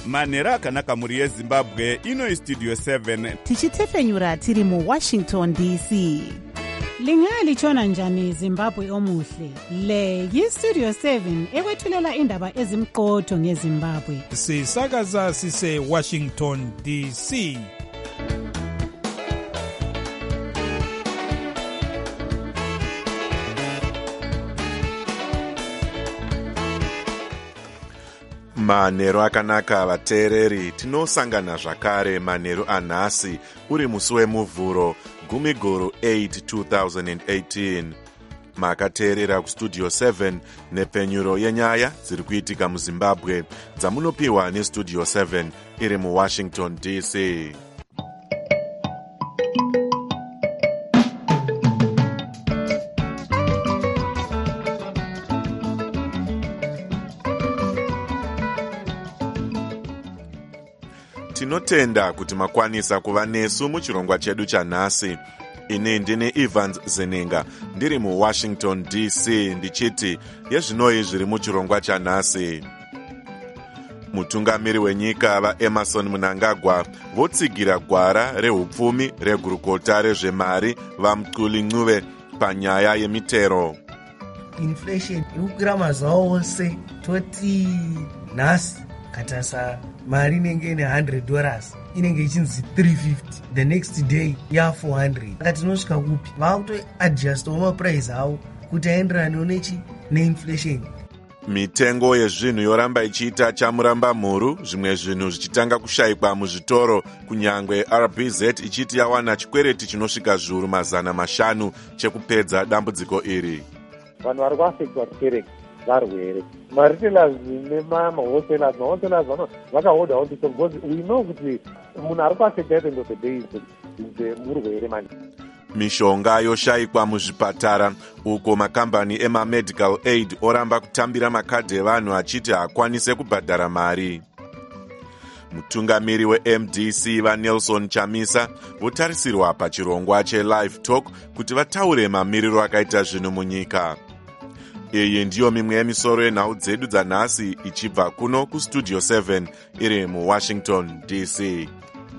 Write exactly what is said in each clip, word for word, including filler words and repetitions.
manhero akanaka mhuri yezimbabwe. ino istudio seven tichitefenyura tiri muwashington D C. Lingalitshona njani Zimbabwe omuhle? Le yistudio seven ekwethulela indaba ezimqotho ngeZimbabwe. Sisakaza sise Washington D C. Manhero akanaka vateereri, tinosangana zvakare manhero anhasi uri musi wemuvhuro gumigoro eight two thousand eighteen. Makateerera kustudio seven nepenyuro yenyaya dziri kuitika muZimbabwe dzamunopiwa nestudio seven iri muWashington D C. Tinotenda kuti makwanisa kuva nesu muchirongwa chedu chanhasi. Ini ndine Evans Zenenga ndiri muWashington D C ndichiti yezvinoi zviri muchirongwa chanhasi. Mutungamiri wenyika vaEmerson Mnangagwa votsigira gwara rehupfumi regurukota rezvemari vaMxuli Ncube panyaya yemitero. Inflation ikukwira mazuva ose, toti nhasi katasa mari inenge ine one hundred dollars inenge ichinzi three fifty, the next day ya four hundred. Kati tinosvika kupi? Vakuto adjust oma price avo kuti aenderane nechi neinflation. Mitengo yezvinhu yoramba ichiita chamuramba mhuru, zvimwe zvinhu zvichitanga kushayikwa muzvitoro, kunyangwe R B Z ichiti yawana chikwereti chinosvika zviuru mazana mashanu chekupedza dambudziko iri. Vanhu vari kuafektwa chikereke varwere. Maretailers nemahotelaers, mahotelaers vakahodha kuti because we know kuti munhu ari kuafekta at the end of the day is murwere mani. Mishonga yoshayikwa muzvipatara, uko makambani ema-medical aid oramba kutambira makadhi evanhu achiti hakwanise kubhadhara mari. Mutungamiri we-M D C vaNelson Chamisa votarisirwa pachirongwa cheLive Talk kuti vataure mamiriro akaita zvinhu munyika. Iyi ndiyo mimwe yemisoro yenhau dzedu dzanhasi ichibva kuno kustudio seven iri muWashington D C.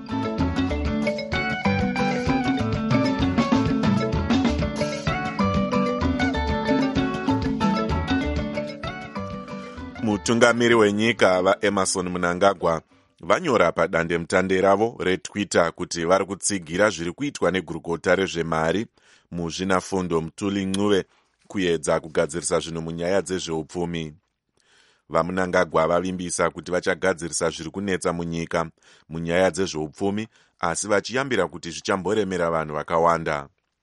Mutungamiri wenyika vaEmerson Mnangagwa vanyora padandemutande ravo reTwitter kuti vari kutsigira zviri kuitwa negurukota rezvemari muzvinafundo Mxuli Ncube kuedza kugadzirisa zvinhu munyaya dzezveupfumi. VaMnangagwa vavimbisa kuti vachagadzirisa zviri kunetsa munyika munyaya dzezveupfumi, asi vachiyambira kuti zvichamboremera vanhu vakawanda.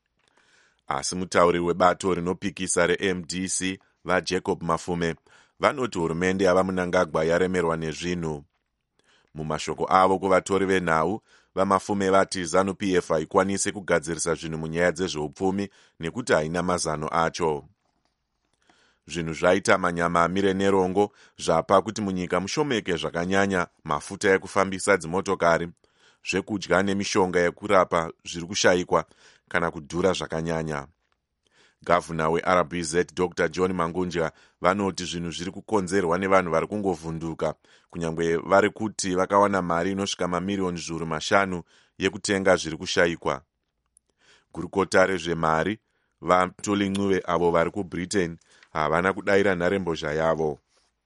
Asi mutauri webato rinopikisa reM D C vaJacob Mafume vanoti hurumende yavaMnangagwa yaremerwa nezvinhu. Mumashoko avo kuvatori venhau, vaMafume vati ZANU-P F haikwanise kugadzirisa zvinhu munyaya dzezveupfumi nekuti haina mazano acho. Zvinhu zvaita manyama amire nerongo zvapa kuti munyika mushomeke zvakanyanya mafuta ekufambisa dzimotokari, zvekudya nemishonga yekurapa zviri kushayikwa kana kudhura zvakanyanya. Gavhuna weR B Z Doctor John Mangunja vanoti zvinhu zviri kukonzerwa nevanhu vari kungovhunduka, kunyangwe vari kuti vakawana mari inosvika mamirioni zviuru mashanu yekutenga zviri kushayikwa. Gurukota rezvemari vaMxuli Ncube avo vari kuBritain havana kudayira nharembozha yavo.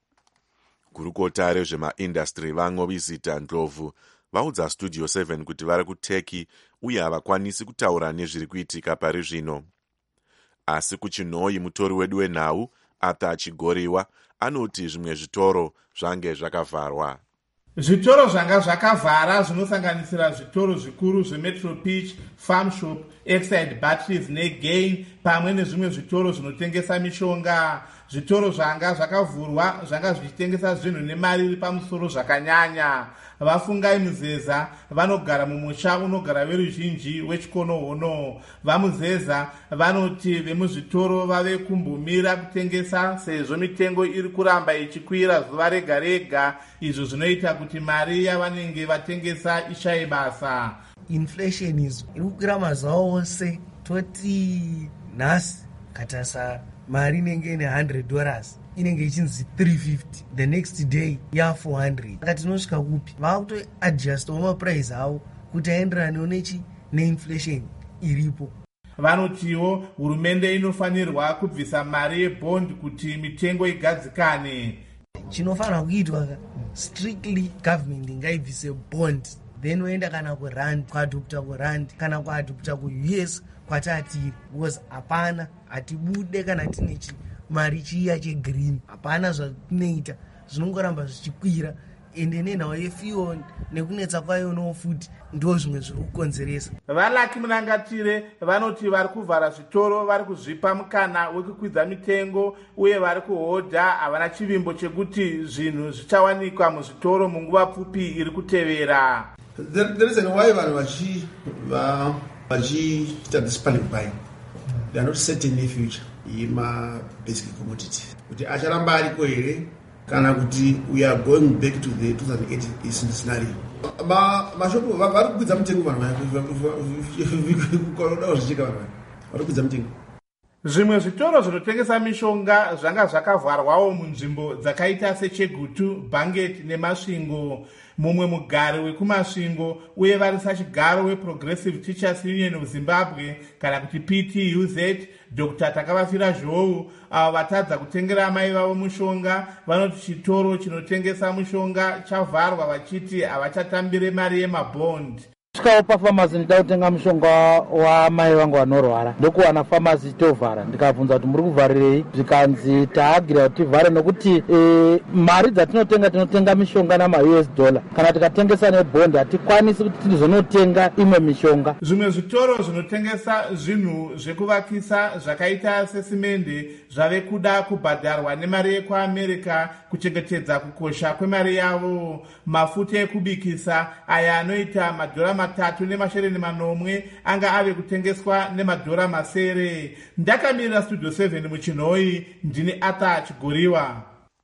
Gurukota rezvemaindastry vaNgobisita Ndlovu vaudza studio seven kuti vari kuTurkey uye havakwanisi kutaura nezviri kuitika pari zvino. Asi kuchinhoi mutori wedu wenhau Arthur Chigoriwa anoti zvimwe zvitoro zvange zvakavharwa. Zvitoro zvanga zvakavhara zvinosanganisira zvitoro zvikuru zveMetro Pitch, Farm Shop, Exide Batteries neGain pamwe nezvimwe zvitoro zvinotengesa mishonga. Zvitoro zvanga zvakavhurwa zvanga zvichitengesa zvinhu nemari iri pamusoro zvakanyanya. Vafungai Muzeza vanogara mumusha unogara veruzhinji wechikonohono. VaMuzeza vanoti vemuzvitoro vave kumbomira kutengesa sezvo mitengo iri kuramba ichikwira zuva rega rega, izvo zvinoita kuti mari yavanenge vatengesa ishaye basa. Inflation is ikukwira mazuva ose, toti nhasi katasa mari inenge ine one hundred dollars inenge ichinzi three fifty, the next day ya four hundred. Saka tinosvika kupi? Vakutoadjustawo mapuraisi avo kuti aenderane nechi neinflation iripo. Vanotiwo hurumende inofanirwa kubvisa mari yebond kuti mitengo igadzikane. Chinofanirwa kuitwa strictly government ngaibvise bond, then woenda kana kurand, kuadopta kurand kana kuadopta kuU S kwatiri, because hapana hatibude kana tine mari chiya chegreen, hapana zvatinoita zvinongoramba zvichikwira, ende nenhau yefuel nekunetsa kwayo no futi ndo zvimwe zviri kukonzeresa. Valaki Munangatire vanoti vari kuvhara zvitoro vari kuzvipa mukana wekukwidza mitengo uye vari kuhodha havana chivimbo chekuti zvinhu zvichawanikwa muzvitoro munguva pfupi iri kutevera. The reason why vanhu vachi vachiita this panic buying, they are not certain in the future ima basic commodity kuti acharamba ariko here kana kuti we are going back to the two thousand eight scenario. Ma mashopu vari kukwidza mitengo vanhu vakuda zvichika vanhu vari kukwidza mitengo. Zvimwe zvitoro zvinotengesa mishonga zvanga zvakavharwawo munzvimbo dzakaita seChegutu, Bangeti neMasvingo. Mumwe mugari wekuMasvingo uye vari sachigaro weProgressive Teachers Union of Zimbabwe kana kuti P T U Z, Doctor Takavafira Zhou, avo vatadza kutengera amai vavo mushonga, vanoti chitoro chinotengesa mushonga chavharwa vachiti havachatambire mari yemabond. Ndikawo pafamasi ndida kutenga mushonga wamai vangu vanorwara, ndokuwana famasi tovhara. Ndikabvunza kuti muri kuvharirei, zvikanzi taagira kuti tivhare nokuti e, mari dzatinotenga tinotenga mishonga nama-U S dollar. Kana tikatengesa nebhondi hatikwanisi kuti tizonotenga imwe mishonga. Zvimwe zvitoro zvinotengesa zvinhu zvekuvakisa zvakaita sesimende zvave kuda kubhadharwa nemari yekuAmerica kuchengetedza kukosha kwemari yavo. Mafuta ekubikisa aya anoita madhora matatu nemashere nemanomwe anga ave kutengeswa nemadhora masere. Ndakamirira Studio seven muchinhoi, ndini Ata Chigoriwa.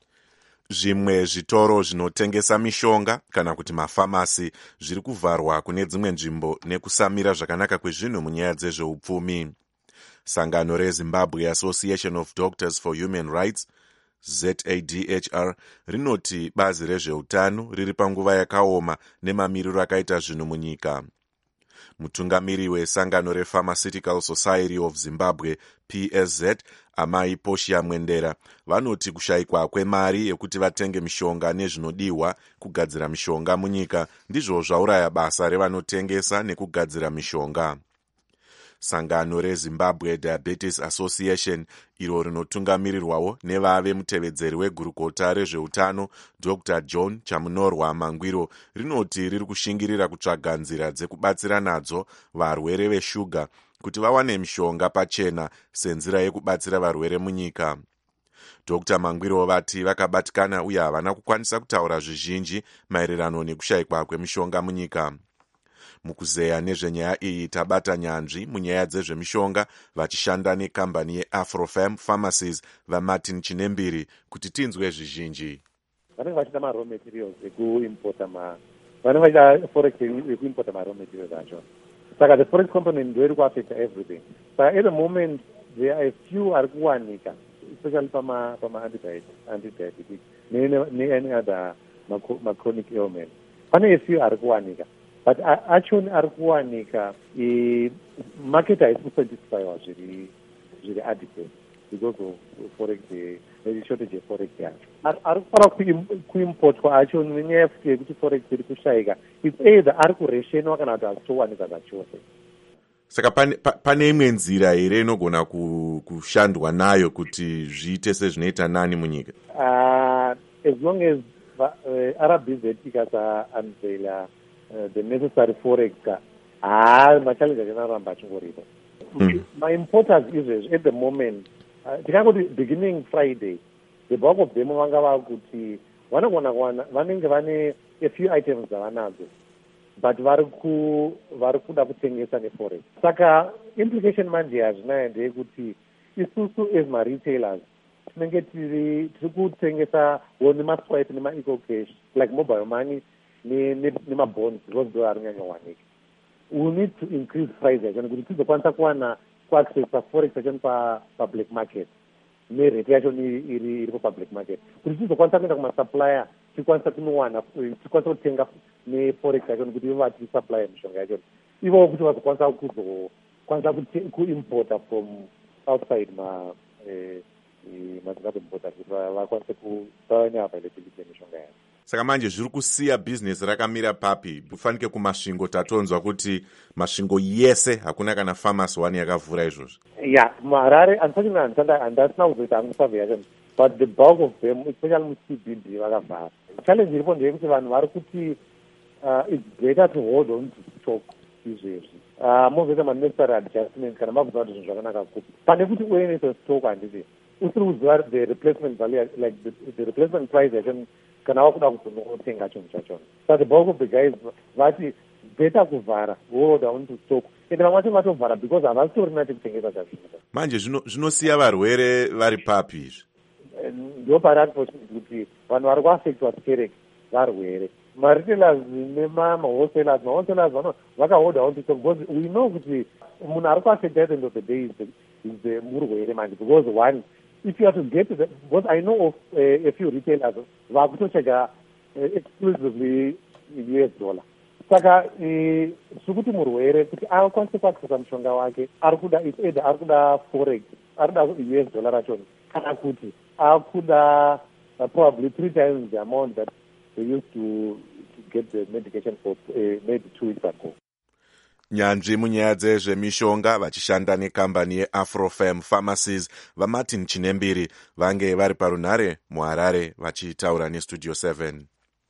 Zvimwe zvitoro zvinotengesa mishonga kana kuti mafamasi zviri kuvharwa kune dzimwe nzvimbo nekusamira zvakanaka kwezvinhu munyaya dzezveupfumi. Sangano reZimbabwe Association of Doctors for Human Rights Z A D H R rinoti bazi rezveutano riri panguva yakaoma nemamiriro akaita zvinhu munyika. Mutungamiri wesangano rePharmaceutical Society of Zimbabwe P S Z Amai Portia Mwendera vanoti kushayikwa kwemari yekuti vatenge mishonga nezvinodiwa kugadzira mishonga munyika ndizvo zvauraya basa revanotengesa nekugadzira mishonga. Sangano reZimbabwe Diabetes Association iro rinotungamirirwawo nevave mutevedzeri wegurukota rezveutano Doctor John Chamunorwa Mangwiro rinoti riri kushingirira kutsvaga nzira dzekubatsira nadzo varwere veshuga kuti vawane mishonga pachena senzira yekubatsira varwere munyika. Doctor Mangwiro vati vakabatikana uye havana kukwanisa kutaura zvizhinji maererano nekushayikwa kwemishonga munyika. Mukuzeya nezvenyaya iyi tabata nyanzvi munyaya dzezvemishonga vachishanda nekambani yeAfrofam Pharmacies vaMartin Chinembiri kuti tinzwe zvizhinji. Vanenge vachida ma raw materials ekuimporta ma vanenge vachida forex ekuimporta ma raw materials acho. Saka the forex component ndio iri kuaffect everything. But at the moment there are a few ari kuwanika, especially pama pama anti-diabetic ne any other ma chronic ailment. Pane a few ari kuwanika. But actually ari kuwanika i market is satisfied zviri zviri adequate because of forex the shortage of forex yacho. Ari kufara kuimportwa acho nenyaya yekuti forex iri kushayika. It's either ari kureshenwa kana kuti hazitowanika zvachose. Saka pane, pane imwe nzira here inogona kushandwa nayo kuti zviite sezvinoita nani munyika? Uh, as long as uh, R B Z ikasa unveila Uh, the necessary forex ah machallenges akanaramba achingoripo. My importers is at the moment tikangoti uh, beginning Friday the bulk of them vanga vakuti vanogona kuwana vanenge vane a few items dzavanadzo but vari ku vari kuda kutengesa neforex. Saka implication manje yazvinayo ndeyekuti isusu as ma-retailers tinenge tiri tiri kutengesa nemaswipe nema-eco cash like mobile money nema-bonds because ndo ari kunyanya kuwanika. We need to increase prices and kuti tizokwanisa kuwana kuaccessa forex yacho pablack market nerate yacho iri iri public market kuti tizokwanisa kuenda kumasupplier tikwanisa kunowana tikwanisa kutenga neforex yacho nekuti ivo vatisupplier mishonga yacho ivo kuti vazokwanisa kuzokwanisa kuimporta from outside ma mazimbabwe importers kuti vakwanise kuva neavailability yemishonga yacho. Saka manje zviri kusiya bhizinesi rakamira papi kufanike kumasvingo tatonzwa kuti masvingo yese hakuna kana pharmacy one yakavhura izvozvo. Yeah, Harare, unfortunately, handasina kuzoita hangu survey yacho, but the bulk of them, especially mu-C B D, vakavhara. Challenge iripo ndeyekuti vanhu vari kuti it's better to hold on to stock izvezvi. Mozoita ma-necessary adjustments kana mabvunza kuti zvinhu zvakanaka kuti pane kuti uyenese stock handiti usiri kuziva the replacement value, like the, the replacement price yacho kana wakuda kuzonotenga chinhu chachona. So the bulk of the guys vati better kuvhara, hold on to stock. Ende vamwe vacho vatovhara because havasitorina tikutengesa chazvino. Manje zvinosiya varwere vari papi izvi? Ndo pari unfortunately kuti vanhu vari kuaffectwa sikereke varwere. Ma-retailers nema-wholesalers, ma-wholesalers vano vakahold on to stock because we know kuti munhu ari kuaffecta at the end of the day is the, is the murwere manje because one, if you have to get to the, because I know of uh, a few retailers vakutocheka uh, exclusively in U S dollar. Saka zvikuti murwere kuti akwanise kuaccessa mushonga wake ari kuda either ari kuda forex, ari kuda U S dollar rachona kana kuti ari kuda probably three times the amount that they used to, to get the medication for uh, maybe two weeks ago. Nyanzvi munyaya dzezvemishonga vachishanda nekambani yeAfrofem Pharmacies vaMartin Chinembiri vange vari parunhare muHarare vachitaura neStudio seven.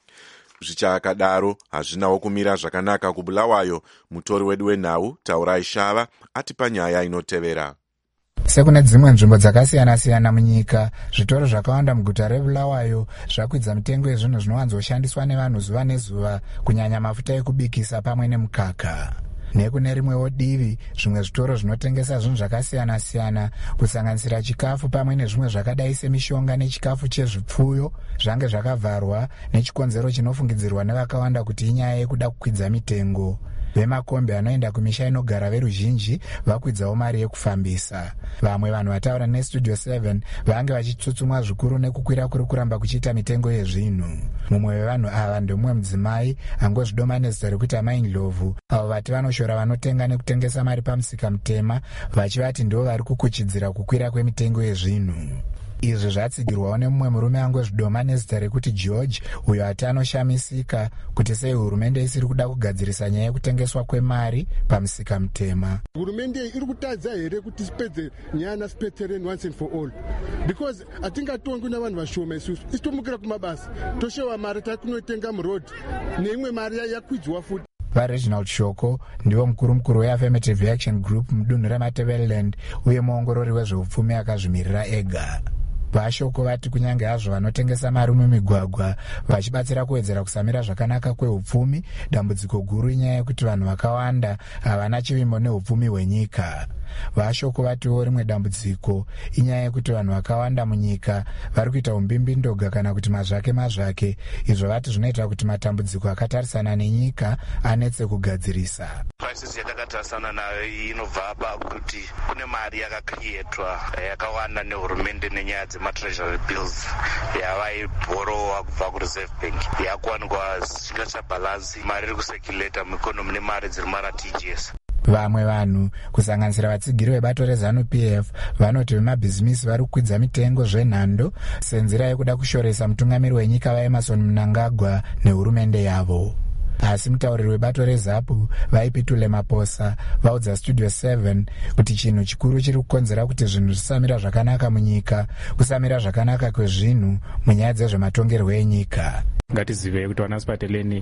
Zvichakadaro hazvinawo kumira zvakanaka kuBulawayo. Mutori wedu wenhau Taurai Shava atipa nyaya inotevera. Sekune dzimwe nzvimbo dzakasiyana-siyana munyika, zvitoro zvakawanda muguta reBulawayo zvakwidza mitengo yezvinhu zvinowanzoshandiswa nevanhu zuva nezuva, kunyanya mafuta ekubikisa pamwe nemukaka. Nekune rimwewo divi, zvimwe zvitoro zvinotengesa zvinhu zvakasiyana-siyana kusanganisira chikafu pamwe nezvimwe zvakadai semishonga nechikafu chezvipfuyo zvange zvakavharwa nechikonzero chinofungidzirwa nevakawanda kuti inyaya yekuda kukwidza mitengo. Vemakombi anoenda kumisha inogara veruzhinji vakwidzawo mari yekufambisa. Vamwe vanhu vataura neStudio seven vange vachitsutsumwa zvikuru nekukwira kuri kuramba kuchiita mitengo yezvinhu. Mumwe wevanhu ava ndomumwe mudzimai angozvidoma nezita rekuti Amai Ndlovu, avo vati vanoshora vanotenga nekutengesa mari pamusika mutema, vachivati ndo vari kukuchidzira kukwira kwemitengo yezvinhu. Izvi zvatsigirwawo nemumwe murume angozvidoma nezita rekuti George, uyo ati anoshamisika kuti sei hurumende isiri kuda kugadzirisa nyaya yekutengeswa kwemari pamusika mutema. Hurumende iri kutadza here kuti sipedze nyaya nasipetereni once and for all, because hatingatongwi navanhu vashoma isusu. Isitomukira kumabasa toshewa mari takunotenga murodhi neimwe mari yakwidzwa futi. VaReginald Shoko ndivo mukuru mukuru weAffirmative Action Group mudunhu reMatabeleland uye muongorori wezveupfumi akazvimirira ega. Vashoko vati kunyange hazvo vanotengesa mari mumigwagwa vachibatsira kuwedzera kusamira zvakanaka kweupfumi, dambudziko guru inyaya yekuti vanhu vakawanda havana chivimbo neupfumi hwenyika. Vashoko vatiwo rimwe dambudziko inyaya yekuti vanhu vakawanda munyika vari kuita umbimbindoga kana kuti mazvake mazvake, izvo vati zvinoita kuti matambudziko akatarisana nenyika anetse kugadzirisa. Crisis yatakatarisana nayo inobva pakuti kune mari yakakrietwa yakawanda nehurumende nenyaya dzema-treasury bills yavaibhorowa kubva kureserve bank yakuwanikwa zvisina chabhalansi, mari iri kusekuleta muikonomi nemari dziri mara-T G S. Vamwe vanhu kusanganisira vatsigiri vebato reZanu-P F vanoti vemabhizimisi vari kukwidza mitengo zvenhando senzira yekuda kushoresa mutungamiri wenyika vaEmmerson Mnangagwa nehurumende yavo. Asi mutauriri webato reZapu vaipitule Maposa vaudza Studio seven kuti chinhu chikuru chiri kukonzera kuti zvinhu zvisamira zvakanaka munyika kusamira zvakanaka kwezvinhu munyaya dzezvematongerwo enyika. Ngatizive kuti vanasipateleni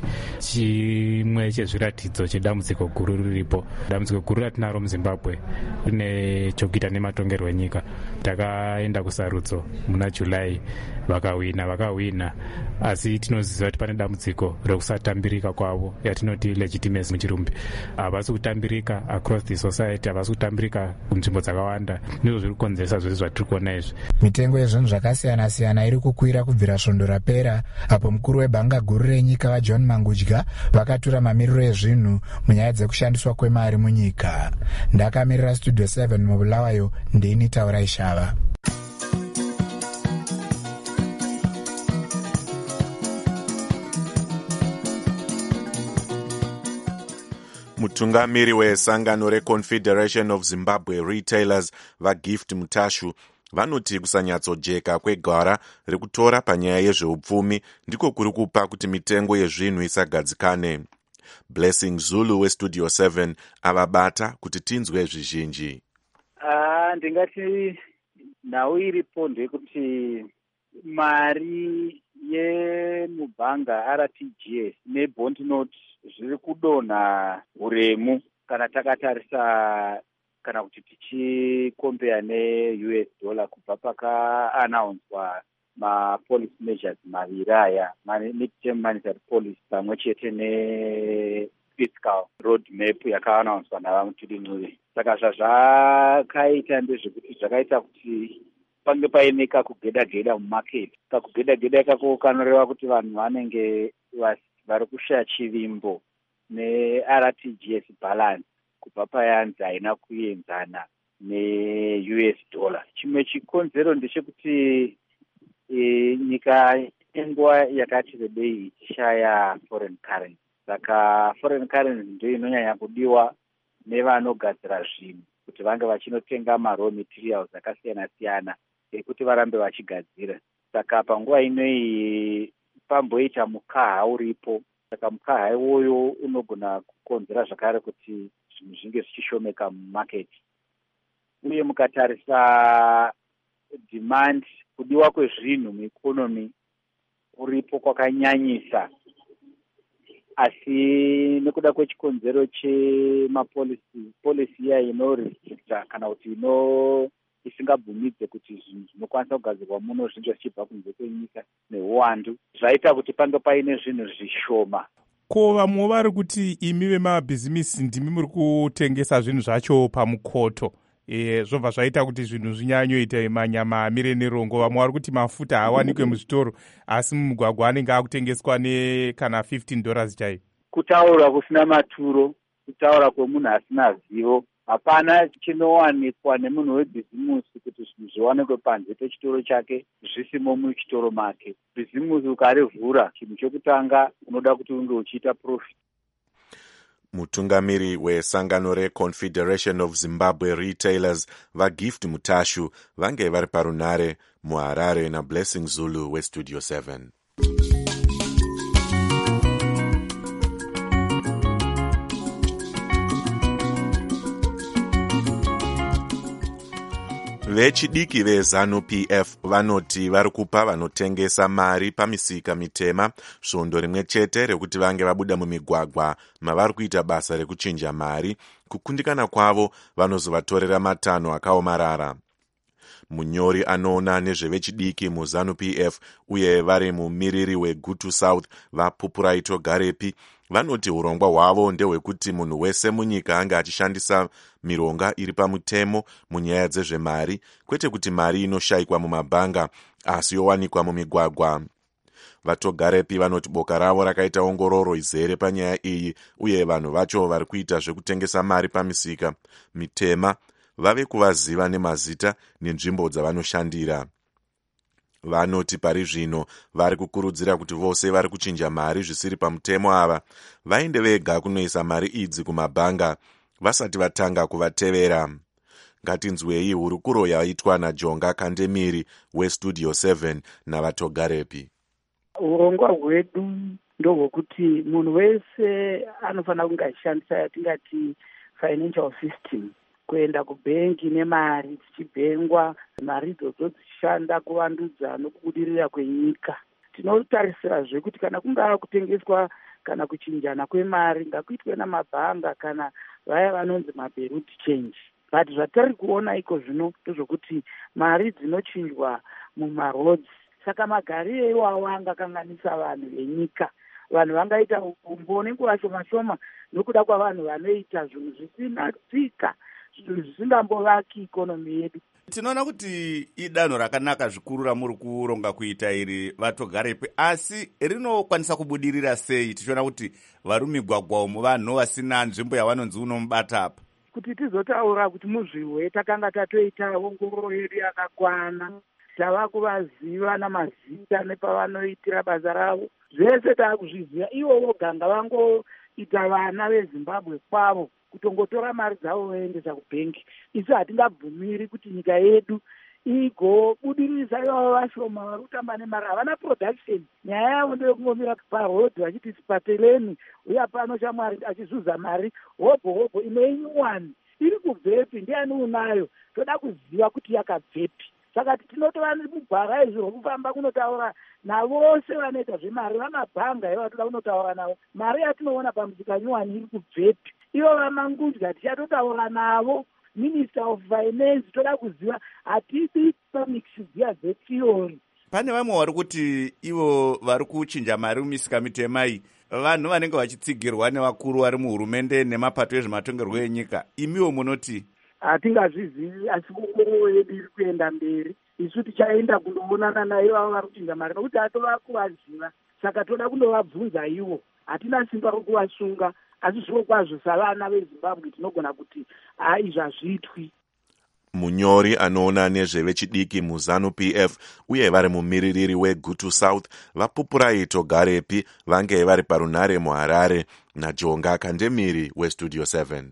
chimwe chezviratidzo chedambudziko guru riripo. Dambudziko guru ratinaro muZimbabwe rine chokuita nematongerwo enyika. Takaenda kusarudzo muna July vakawina vakawina asi tinoziva kuti pane dambudziko rekusatambirika kwa kwavo yatinoti legitimacy muchirumbi. Havasi kutambirika across the society, havasi kutambirika kunzvimbo dzakawanda. Ndizvo zviri kukonzeresa zvese zvatiri kuona izvi. Mitengo yezvinhu zvakasiyana siyana iri kukwira kubvira svondo rapera, apo mukuru webhanga guru renyika vaJohn Mangudya vakatura mamiriro ezvinhu munyaya dzekushandiswa kwemari munyika. Ndakamirira Studio seven mubulawayo, ndini Taura Ishava. Mutungamiri wesangano reConfederation of Zimbabwe Retailers vaGift Mutashu vanoti kusanyatsojeka kwegwara rekutora panyaya yezveupfumi ndiko kuri kupa kuti mitengo yezvinhu isagadzikane. Blessing Zulu weStudio seven avabata kuti tinzwe zvizhinji. Ah, ndingati nhau iripo ndekuti mari yemubhanga R T G S nebond note zviri kudonha uremu kana takatarisa kana kuti tichikombeya ne-U S dollar kubva pakaanaunswa ma-policy measures maviri aya, mid-term monetary policy pamwe chete ne-fiscal road map yakaanaunswa navamutudinuri. Saka zvazvakaita ndezvekuti zvakaita kuti pange paine kakugeda-geda mumaketi. Kakugeda-geda ikako kanoreva kuti vanhu vanenge vari kushaya chivimbo ne-R T G S balance kubva payanzi haina kuenzana ne-U S dollar. Chimwe chikonzero ndechekuti e, nyika yenguva yakati rebei ichishaya foreign currency. Saka foreign currency ndio inonyanya kudiwa nevanogadzira zvinhu kuti vange vachinotenga ma-raw materials akasiyana-siyana ekuti varambe vachigadzira. Saka panguva inoyi pamboita mukaha uripo. Saka mukaha iwoyo unogona kukonzera zvakare kuti zvinhu zvinge zvichishomeka mumaketi. Uye mukatarisa demand, kudiwa kwezvinhu muikonomi uripo kwakanyanyisa, asi nekuda kwechikonzero chemapolisi policy iya inorestricta kana kuti ino isingabvumidze kuti zvinhu zvinokwanisa kugadzirwa muno zvinge zvichibva kunze kwenyika neuwandu, zvaita kuti pange paine zvinhu zvishoma. Ko vamwe vari kuti imi vemabhizimisi ndimi muri kutengesa zvinhu zvacho pamukoto, e, zvobva zvaita kuti zvinhu zvinyanyoita manyama amire nerongo. Vamwe vari kuti mafuta haawanikwe muzvitoro asi mumugwagwa anenge akutengeswa nekana fifteen dollars chaivo. Kutaura kusina maturo, kutaura kwemunhu asina zivo. Hapana chinowanikwa nemunhu webhizimusi kuti zvinhu zviwanikwe panze pechitoro chake zvisimo muchitoro make. Bhizimusi ukarivhura, chinhu chokutanga unoda kuti unge uchiita profit. Mutungamiri wesangano reConfederation of Zimbabwe Retailers vaGift Mutashu vange vari parunare muHarare naBlessing Zulu weStudio seven. Vechidiki veZanu-P F vanoti vari kupa vanotengesa mari pamisika mitema svondo rimwe chete rekuti vange vabuda mumigwagwa mavari kuita basa rekuchinja mari. Kukundikana kwavo vanozovatorera matanho akaomarara. Munyori anoona nezvevechidiki muZanu-P F uye vari mumiriri weGutu South vaPupuraito Garepi vanoti urongwa hwavo ndehwekuti munhu wese munyika ange achishandisa mironga iri pamutemo munyaya dzezvemari, kwete kuti mari inoshayikwa mumabhanga asi yowanikwa mumigwagwa. VatoGarepi vanoti boka ravo rakaita ongororo izere panyaya iyi uye vanhu vacho vari kuita zvekutengesa mari pamisika mitema vave kuvaziva nemazita nenzvimbo dzavanoshandira. Vanoti pari zvino vari kukurudzira kuti vose vari kuchinja mari zvisiri pamutemo ava vaende vega kunoisa mari idzi kumabhanga vasati vatanga kuvatevera. Ngatinzwei hurukuro yaitwa naJonga Kandemiri weStudio seven navatoGarepi. Urongwa hwedu ndohwekuti munhu wese anofanira kunge achishandisa yatingati financial system, kuenda kubhengi nemari tichibhengwa, mari idzodzo dzichishanda kuvandudza nokubudirira kwenyika. Tinotarisira kuti kana kungava kutengeswa kana kuchinjana kwemari ngakuitwe namabhanga kana vaya vanonzi maberut change. But zvatari kuona iko zvino ndozvokuti mari dzinochinjwa mumaroads. Saka magariro iwawo angakanganisa vanhu venyika. vanhu vangaita umbo nenguva shoma shoma nokuda kwavanhu vanoita zvinhu zvisina tsika, zvinhu zvisingambovaki ikonomi yedu. Tinoona kuti idanho rakanaka zvikuru ramuri kuronga kuita iri vatogarepi, asi rinokwanisa kubudirira sei tichiona kuti vari migwagwa umo vanhu vasina nzvimbo yavanonzi unomubata apa? Kuti tizotaura kuti muzviwe takanga tatoita ongororo yedu yakakwana, tava kuvaziva namazita nepavanoitira basa ravo, zvese taakuzviziva. Ivo voganga vangoita vana veZimbabwe kwavo kutongotora mari dzavo voendesa kubhengi. Isi hatingabvumiri kuti nyika yedu igobudirisa ivavo vashoma vari kutamba nemari, havana production. Nyaya yavo ndeyekungomira parodhi vachiti sipateleni uya pano shamwari achizuza mari hobho hobho imwe inyuwani iri kubvepi, ndiani unayo, toda kuziva kuti yakabvepi. Saka tinotova mugwara izvo rokufamba kunotaura navose vanoita zvemari, vamabhanga ivo toda kunotaura navo. Mari yatinoona pamusika nyuwani iri kubvepi, ivo vamangudya tichatotaura navo. Minister of Finance toda kuziva, hatidi economics dziya dzetheory. Pane vamwe vari kuti ivo vari kuchinja mari mumisika mitema iyi vanhu vanenge vachitsigirwa nevakuru vari muhurumende nemapato ezvematongerwo enyika. Imiwo munoti? Hatingazvizivi, asi ongororo yedu iri kuenda mberi. Isu tichaenda kundoonana naivo vari kuchinja mari nokuti hatova kuvaziva. Saka toda kundovabvunza ivo. Hatina simba rokuvasunga, asi zviro kwazvo savana veZimbabwe tinogona kuti hai zvazvitwi. Munyori anoona nezvevechidiki muZanu-P F uye vari mumiririri weGutu South vaPupurai Togarepi vange vari parunhare muHarare naJonga Kandemiri weStudio seven.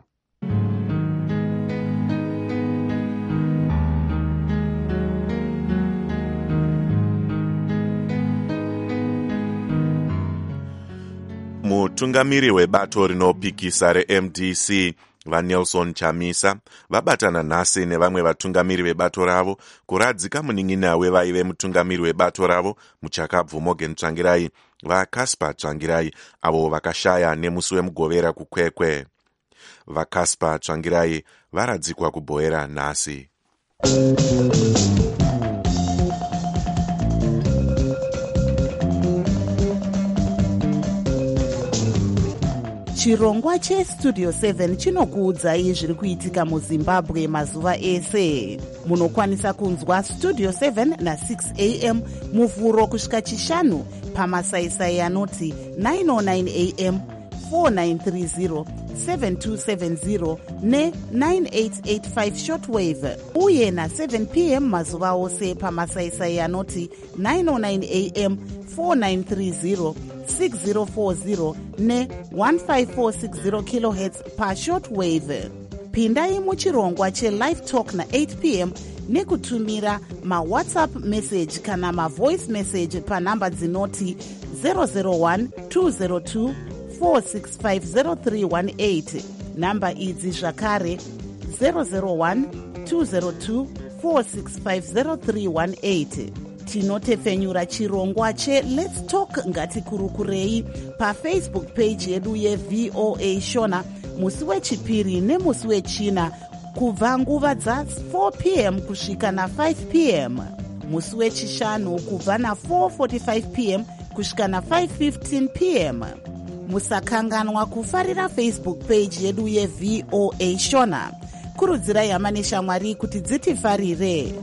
Mutungamiri webato rinopikisa reM D C vaNelson Chamisa vabatana nhasi nevamwe vatungamiri vebato ravo kuradzika munin'ina wevaive mutungamiri webato ravo muchakabvu Morgan Tsvangirai vaCasper Tsvangirai avo vakashaya nemusi wemugovera kukwekwe. vaCasper Tsvangirai varadzikwa kubhoera nhasi. Chirongwa cheStudio seven chinokuudzai zviri kuitika muZimbabwe mazuva ese. Munokwanisa kunzwa Studio seven na six a m muvhuro kusvika chishanu pamasaisai anoti nine oh nine a m, four nine three zero, seven two seven zero ne nine eight eight five shortwave, uye na seven p m mazuva ose pamasaisai anoti nine oh nine a m, four nine three zero, six zero four zero ne one five four six zero kilohertz pa shortwave. Pindai muchirongwa chelive talk na eight p m nekutumira mawhatsapp message kana mavoice message panhamba dzinoti zero zero one two zero two four six five zero three one eight. Namba idzi zvakare zero zero one two zero two four six five zero three one eight. Tinotefenyura chirongwa che Let's Talk ngatikurukurei pafacebook page yedu yeV O A Shona musi wechipiri nemusi wechina kubva nguva dza four p m kusvika na five p m, musi wechishanu kubva na four forty-five p m kusvika na five fifteen p m. Musakanganwa kufarira Facebook page yedu yeV O A Shona. Kurudzirai hama neshamwari kuti dzitifarire.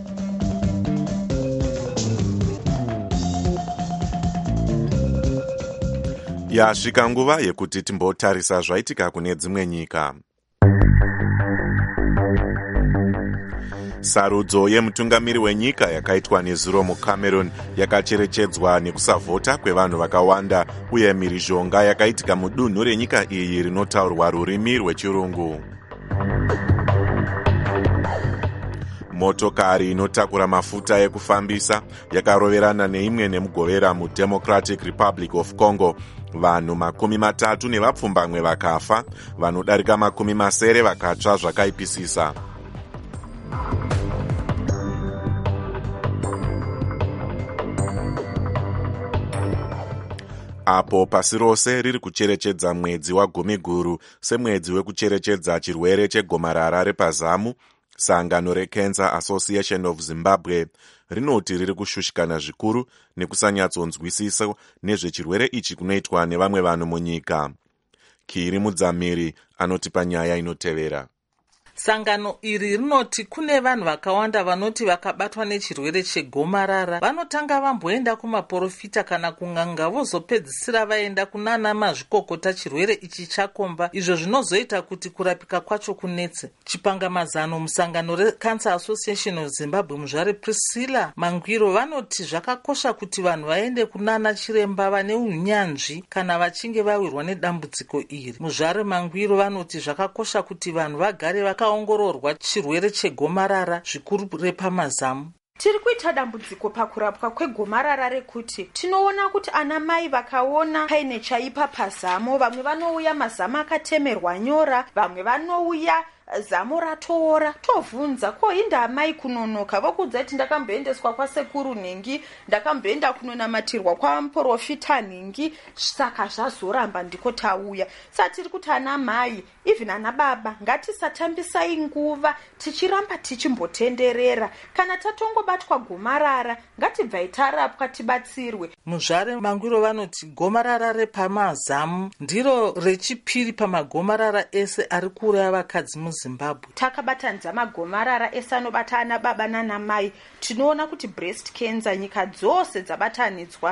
Yasvika nguva yekuti timbotarisa zvaitika kune dzimwe nyika. Sarudzo yemutungamiri wenyika yakaitwa nezuro muCameroon yakacherechedzwa nekusavhota kwevanhu vakawanda uye mhirizhonga yakaitika mudunhu renyika iyi rinotaurwa rurimi rwechirungu. Motokari inotakura mafuta ekufambisa yakaroverana neimwe nemugovera muDemocratic Republic of Congo. Vanhu makumi matatu nevapfumbamwe vakafa, vanodarika makumi masere vakatsva zvakaipisisa. Apo pasi rose riri kucherechedza mwedzi wagumi guru semwedzi wekucherechedza chirwere chegomarara repazamu, sangano reCancer Association of Zimbabwe rinoti riri kushushikana zvikuru nekusanyatsonzwisisa nezvechirwere ichi kunoitwa nevamwe vanhu munyika. Kiri Mudzamiri anotipa nyaya inotevera. Sangano iri rinoti kune vanhu vakawanda vanoti vakabatwa nechirwere chegomarara vanotanga vamboenda kumaprofita kana kunganga vozopedzisira vaenda kunana mazvikokota chirwere ichi chakomba, izvo zvinozoita kuti kurapika kwacho kunetse. Chipangamazano musangano reCancer Association of Zimbabwe muzvare Priscilla Mangwiro vanoti zvakakosha kuti vanhu vaende kunana chiremba vane unyanzvi kana vachinge vawirwa nedambudziko iri. Muzvare Mangwiro vanoti zvakakosha kuti vanhu vagare vaka ongororwa chirwere chegomarara zvikuru repamazamu. Tiri kuita dambudziko pakurapwa kwegomarara rekuti tinoona kuti ana mai vakaona paine chaipa pazamo, vamwe vanouya mazamu akatemerwa nyora, vamwe vanouya zamo ratoora, tovunza ko inda amai kunonoka, vokudza kuti ndakamboendeswa kwasekuru nhingi, ndakamboenda kunonamatirwa kwamuprofita nhingi, saka zvazoramba ndiko tauya. Saka tiri kuti ana mai, even ana baba, ngatisatambisai nguva tichiramba tichimbotenderera. Kana tatongobatwa gomarara, ngatibvai tarapwa tibatsirwe. Muzvare Mangwiro vanoti gomarara repamazamu ndiro rechipiri pamagomarara ese ari kuuraya vakadzi muZimbabwe. Takabatanidza magomarara ese anobata ana baba nana mai, tinoona kuti breast cancer nyika dzose dzabatanidzwa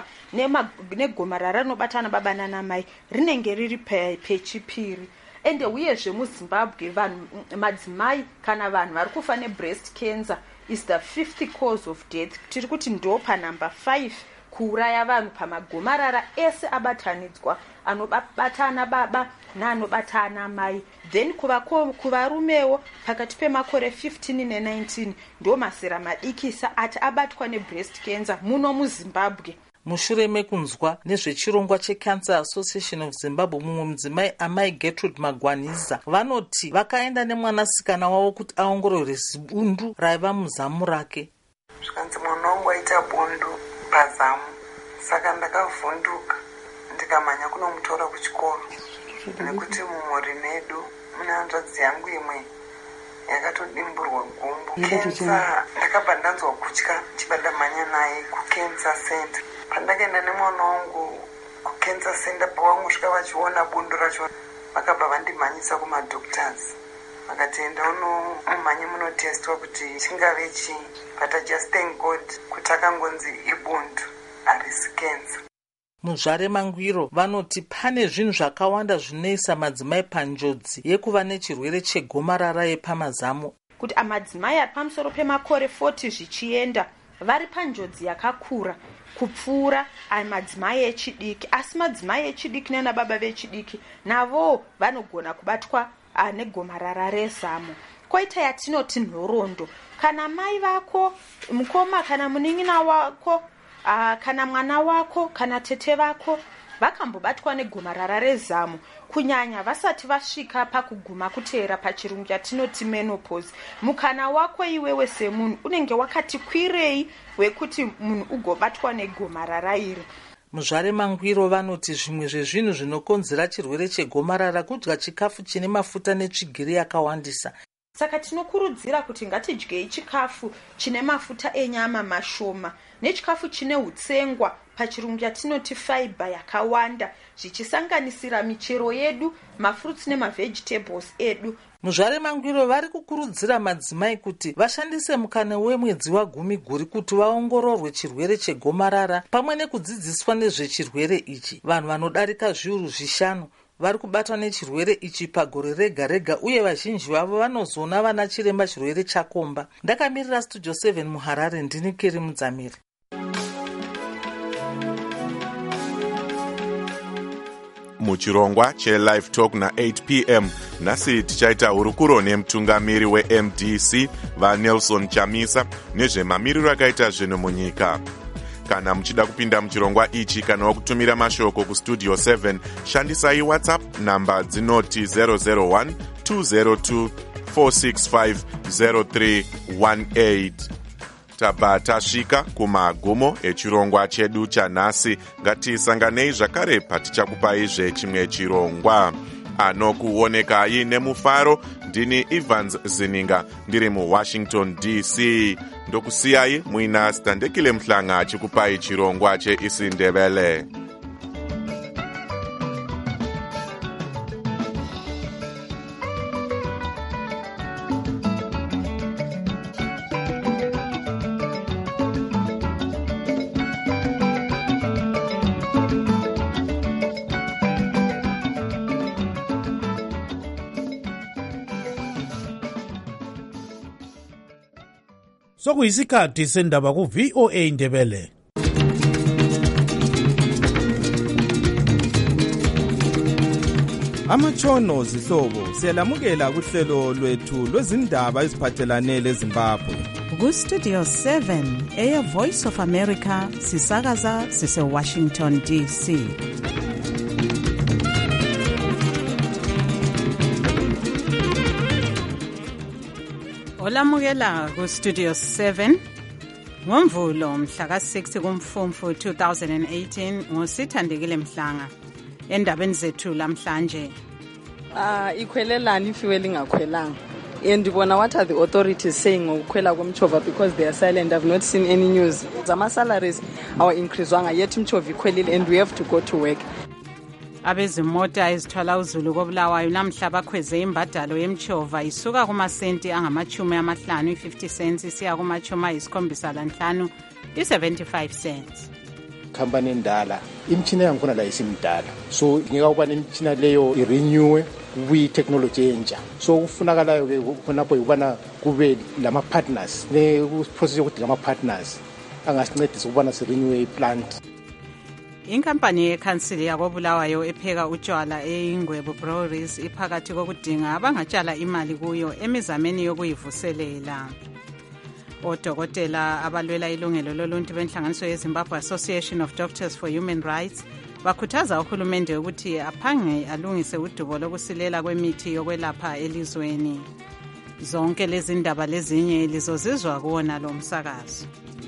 negomarara rinobata ana baba nana mai rinenge riri pechipiri. Ende uyezve muZimbabwe vanhu madzimai kana vanhu vari kufa nebreast cancer is the fifth cause of death. Tiri kuti ndo pa number five kuuraya vanhu pamagomarara ese abatanidzwa anobata ana baba naanobata ana mai. Then kuvarumewo pakati pemakore fifteen ne nineteen ndo masera madikisa ati abatwa nebreast cancer muno muZimbabwe. Mushure mekunzwa nezvechirongwa cheCancer Association of Zimbabwe, mumwe mudzimai amai Gertrude Magwaniza vanoti vakaenda nemwanasikana wavo kuti aongorore zibundu raiva muzamu rake. Zvikanzi mwana wangu aita bundu pazamu, saka ndakavhunduka ndikamhanya kunomutora kuchikoro, nekuti mumhuri medu mune hanzvadzi yangu imwe yakatodimburwa gumbo kenza. Ndakabva ndanzwa kutya chiba ndamhanya naye kuCancer Center. Pandakaenda nemwana wangu kuCancer Center, pavangosvika vachiona bundu racho vakabva vandimhanyisa kumadoctors, vakati enda unomumhanye munotestwa kuti chingave chii. But I just thank God kuti akangonzi ibundu harisi cancer. Muzvare Mangwiro vanoti pane zvinhu zvakawanda zvinoisa madzimai panjodzi yekuva nechirwere chegomarara yepamazamu. Kuti amadzimai ari pamusoro pemakore forty zvichienda vari panjodzi yakakura kupfuura madzimai echidiki. Asi madzimai echidiki nana baba vechidiki navo vanogona kubatwa negomarara rezamu. Koita yatinoti nhoroondo, kana mai vako, mukoma kana munin'ina wako, uh, kana mwana wako, kana tete vako vakambobatwa negomarara rezamu, kunyanya vasati vasvika pakuguma kuteera pachirungu yatinoti menopause, mukana wako iwewe semunhu unenge wakati kwirei wekuti munhu ugobatwa negomarara iri. Muzvare Mangwiro vanoti zvimwe zvezvinhu zvinokonzera chirwere chegomarara kudya chikafu chine mafuta netsvigiri yakawandisa. Saka tinokurudzira kuti ngatidyei chikafu chine mafuta enyama mashoma nechikafu chine utsengwa pachirungu yatinoti fiber yakawanda, zvichisanganisira michero yedu, mafruits nemavegetables edu. Muzvare Mangwiro vari kukurudzira madzimai kuti vashandise mukana wemwedzi wagumi guri kuti vaongororwe chirwere chegomarara pamwe nekudzidziswa nezvechirwere ichi. Vanhu vanodarika zviuru zvishanu vari kubatwa nechirwere ichi pagore rega rega, uye vazhinji vavo vanozoona vana chiremba chirwere chakomba. Ndakamirira Studio seven muHarare, ndini Kiri Mudzamiri. Muchirongwa cheLive Talk na-eight p m nhasi tichaita hurukuro nemutungamiri weM D C vaNelson Chamisa nezvemamiriro akaita zvinhu munyika. Kana muchida kupinda muchirongwa ichi kana wakutumira mashoko kustudio seven, shandisai WhatsApp namba dzinoti zero zero one two zero two four six five zero three one eight. Tabva tasvika kumagumo echirongwa chedu chanhasi. Ngatisanganei zvakare patichakupaizve chimwe chirongwa. Anokuonekai nemufaro ndi ndini Evans Zininga ndiri muWashington D C ndokusiyai muina Standekile Mhlanga chikupai chirongwa cheIsiNdebele. Sokuyisikhathi sendaba ku V O A Ndebele. Amatshono zihlobo siyalamukela kuhlelo lwethu lwezindaba eziphathelane leZimbabwe. Ku Studio seven eya Voice of America sisakaza sise Washington D C. Olamukela ku Studio seven ngoMvulo mhla ka six kuMfumfu two thousand eighteen ngosithandekile Mhlanga endabeni zethu lamhlanje. Ah ikhwelelani ifiwe lingakhwelanga. Ndibona what are the authorities saying ngokukhwela kwemchova because they are silent. I've not seen any news. Zama salaries our increase wanga yet imchova ikhwelile and we have to go to work. Abezimota ezithwala uZulu koBulawayo namhla bakhweze imbadalo yemchova isuka kumasenti angamachumi amahlanu fifty cents isiya kumachumi ayisikhombisa lanhlanu seventy-five cents. Company endala imchina yangikhona la isimdala so ngeka ubani imchina leyo irenewe kuyi technology entsha so kufunakalayo ke khonapho ubana kube lama partners ne process yokuthi lama partners angasincedisa ukubana sirenewe plant. Inkampani yeKhansili yakoBulawayo epheka utshwala eIngwebo Breweries iphakathi kokudinga abangatshala imali kuyo emizameni yokuyivuselela. Odokotela abalwela ilungelo loluntu benhlanganiso yeZimbabwe Association of Doctors for Human Rights bakhuthaza uhulumende ukuthi aphange alungise udubo lokusilela kwemithi yokwelapha elizweni. Zonke lezi ndaba lezinye lizozizwa kuona lo msakazo.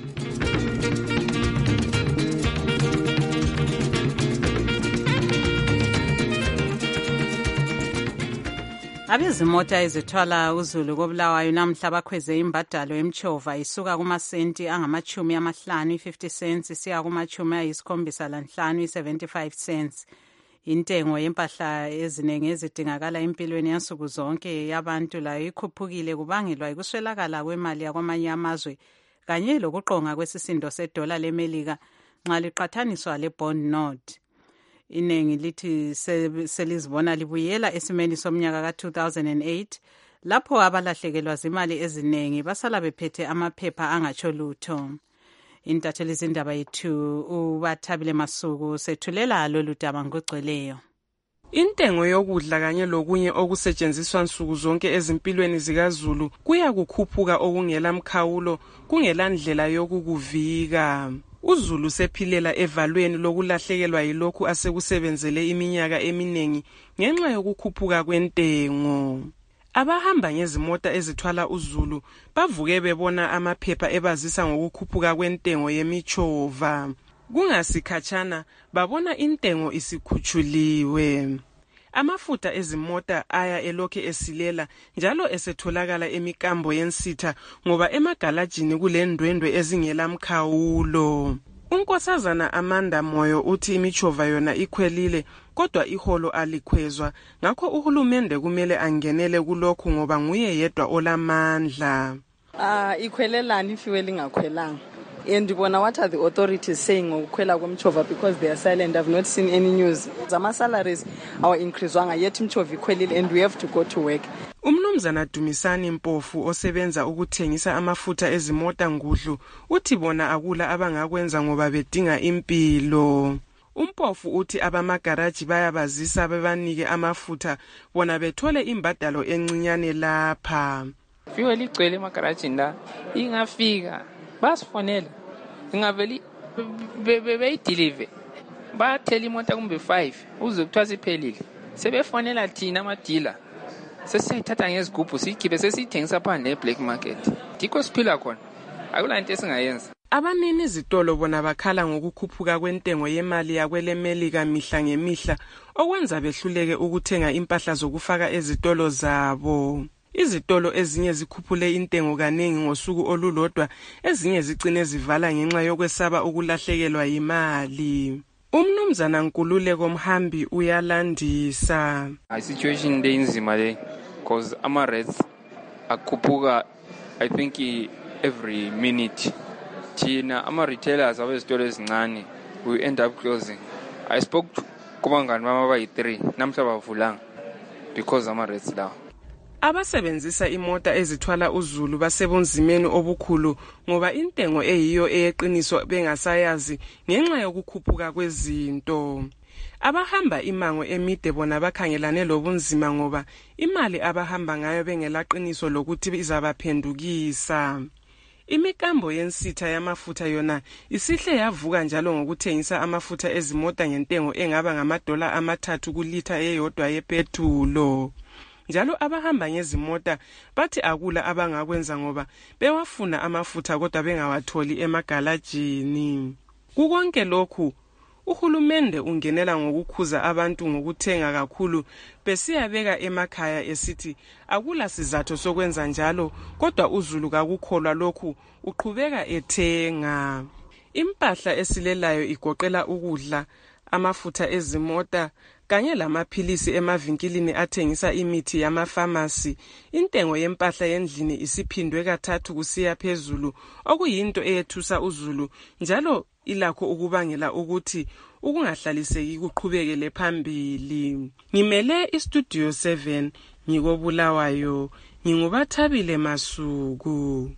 Abezimota ezithwala uZulu koBulawayo namhla bakhweze imbadalo emchova isuka kumasenti angamachumi amahlanu fifty cents isiya kumachumi ayisikhombisa lanhlanu seventy-five cents. Intengo yempahla ezinenge ezidingakala empilweni yansuku zonke yabantu layo ikhuphukile kubangelwa ikuswelakala kwemali yakwamanye amazwe kanye lokuqonga kwesisindo sedola leMelika nxa liqathaniswa lebond note. Inengi lithi selizibona libuyela esimeni somnyaka ka two thousand eight lapho abalahlekelwa zimali ezinengi basala bephethe amaphepha angatsho lutho. Intatheli zindaba yethu uBathabile Masuku sethulela lolu daba ngogcweleyo. Intengo yokudla kanye lokunye okusetshenziswa nsuku zonke ezimpilweni zikaZulu kuya kukhuphuka okungela mkhawulo kungela ndlela yokukuvika. uZulu sephilela evalweni lokulahlekelwa yilokhu asekusebenzele iminyaka eminengi ngenxa yokukhuphuka kwentengo. Abahamba ngezimota ezithwala uZulu bavuke bebona amaphepha ebazisa ngokukhuphuka kwentengo yemichova. Kungasikhatshana babona intengo isikhutshuliwe. Amafutha ezimota aya elokhe esilela njalo esetholakala emikambo yensitha ngoba emagalajini kulendwendwe ezingela mkhawulo. Unkosazana Amanda Moyo uthi imichova yona ikhwelile kodwa iholo alikhwezwa ngakho uhulumende kumele angenele kulokhu ngoba nguye yedwa olamandla. Ah ikhwelelani ifiwe lingakhwelanga. Ndibona what are the authorities saying ngokukhwela kwemchova because they are silent. I've not seen any news. Zama salaries our increase wanga yet imchova ikhwelile and we have to go to work. Umnumzana Dumisani Mpofu osebenza ukuthengisa amafutha ezimota ngudlu uthi bona akula abangakwenza ngoba bedinga impilo. Umpofu uthi abamagaraji bayabazisa bebanike amafutha bona bethole imbadalo encinyane lapha. Fiwe ligcwele emagarajini la ingafika basifonela ngaveli beyideliver bathela imoto kumbe five uze kuthiwa siphelile sebefonela thina amadila sesiyithatha ngezigubhu siyikhiphe sesiyithengisa phandle e-black market. Dikho siphila khona akula nto esingayenza. Abanini izitolo bona bakhala ngokukhuphuka kwentengo yemali yakwele Melika mihla ngemihla okwenza behluleke ukuthenga impahla zokufaka ezitolo zabo. Izitolo ezinye zikhuphule intengo kaningi ngosuku olulodwa, ezinye zicine zivala ngenxa yokwesaba ukulahlekelwa imali. Umnumzana Nkululeko Mhambi uyalandisa. A situation le inzima le because ama rates akhuphuka I think every minute. Thina ama retailers abezitolo ezincane we end up closing. I spoke to kubangani bama bayi three namhla bavulanga because ama rates la. Abasebenzisa imota ezithwala uzulu basebunzimeni obukhulu ngoba intengo eyiyo eyeqiniso bengasayazi ngenxa yokukhuphuka kwezinto. Abahamba imango emide bona bakhangelane lobunzima ngoba imali abahamba ngayo bengelaqiniso lokuthi izabaphendukisa. Imikambo yensitha yamafutha yona isihle yavuka njalo ngokuthengisa amafutha ezimota ngentengo engaba ngamadola amathathu kulitha eyodwa yepetulo. Njalo abahamba ngezimota bathi akula abangakwenza ngoba bewafuna amafutha kodwa bengawatholi emagalajini. Kukonke lokhu uhulumende ungenela ngokukhuza abantu ngokuthenga kakhulu besiyabeka emakhaya esithi akula sizathu sokwenza njalo kodwa uzulu kakukholwa lokhu uqhubeka ethenga. Impahla esilelayo igoqela ukudla, amafutha ezimota kanye lamaphilisi emavinkilini athengisa imithi yamafamasi. Intengo yempahla yendlini isiphindwe kathathu kusiya phezulu okuyinto eyethusa uzulu njalo ilakho ukubangela ukuthi ukungahlaliseki kuqhubekele phambili. Ngimele iStudio seven ngikobulawayo, ngingubathabile Masuku.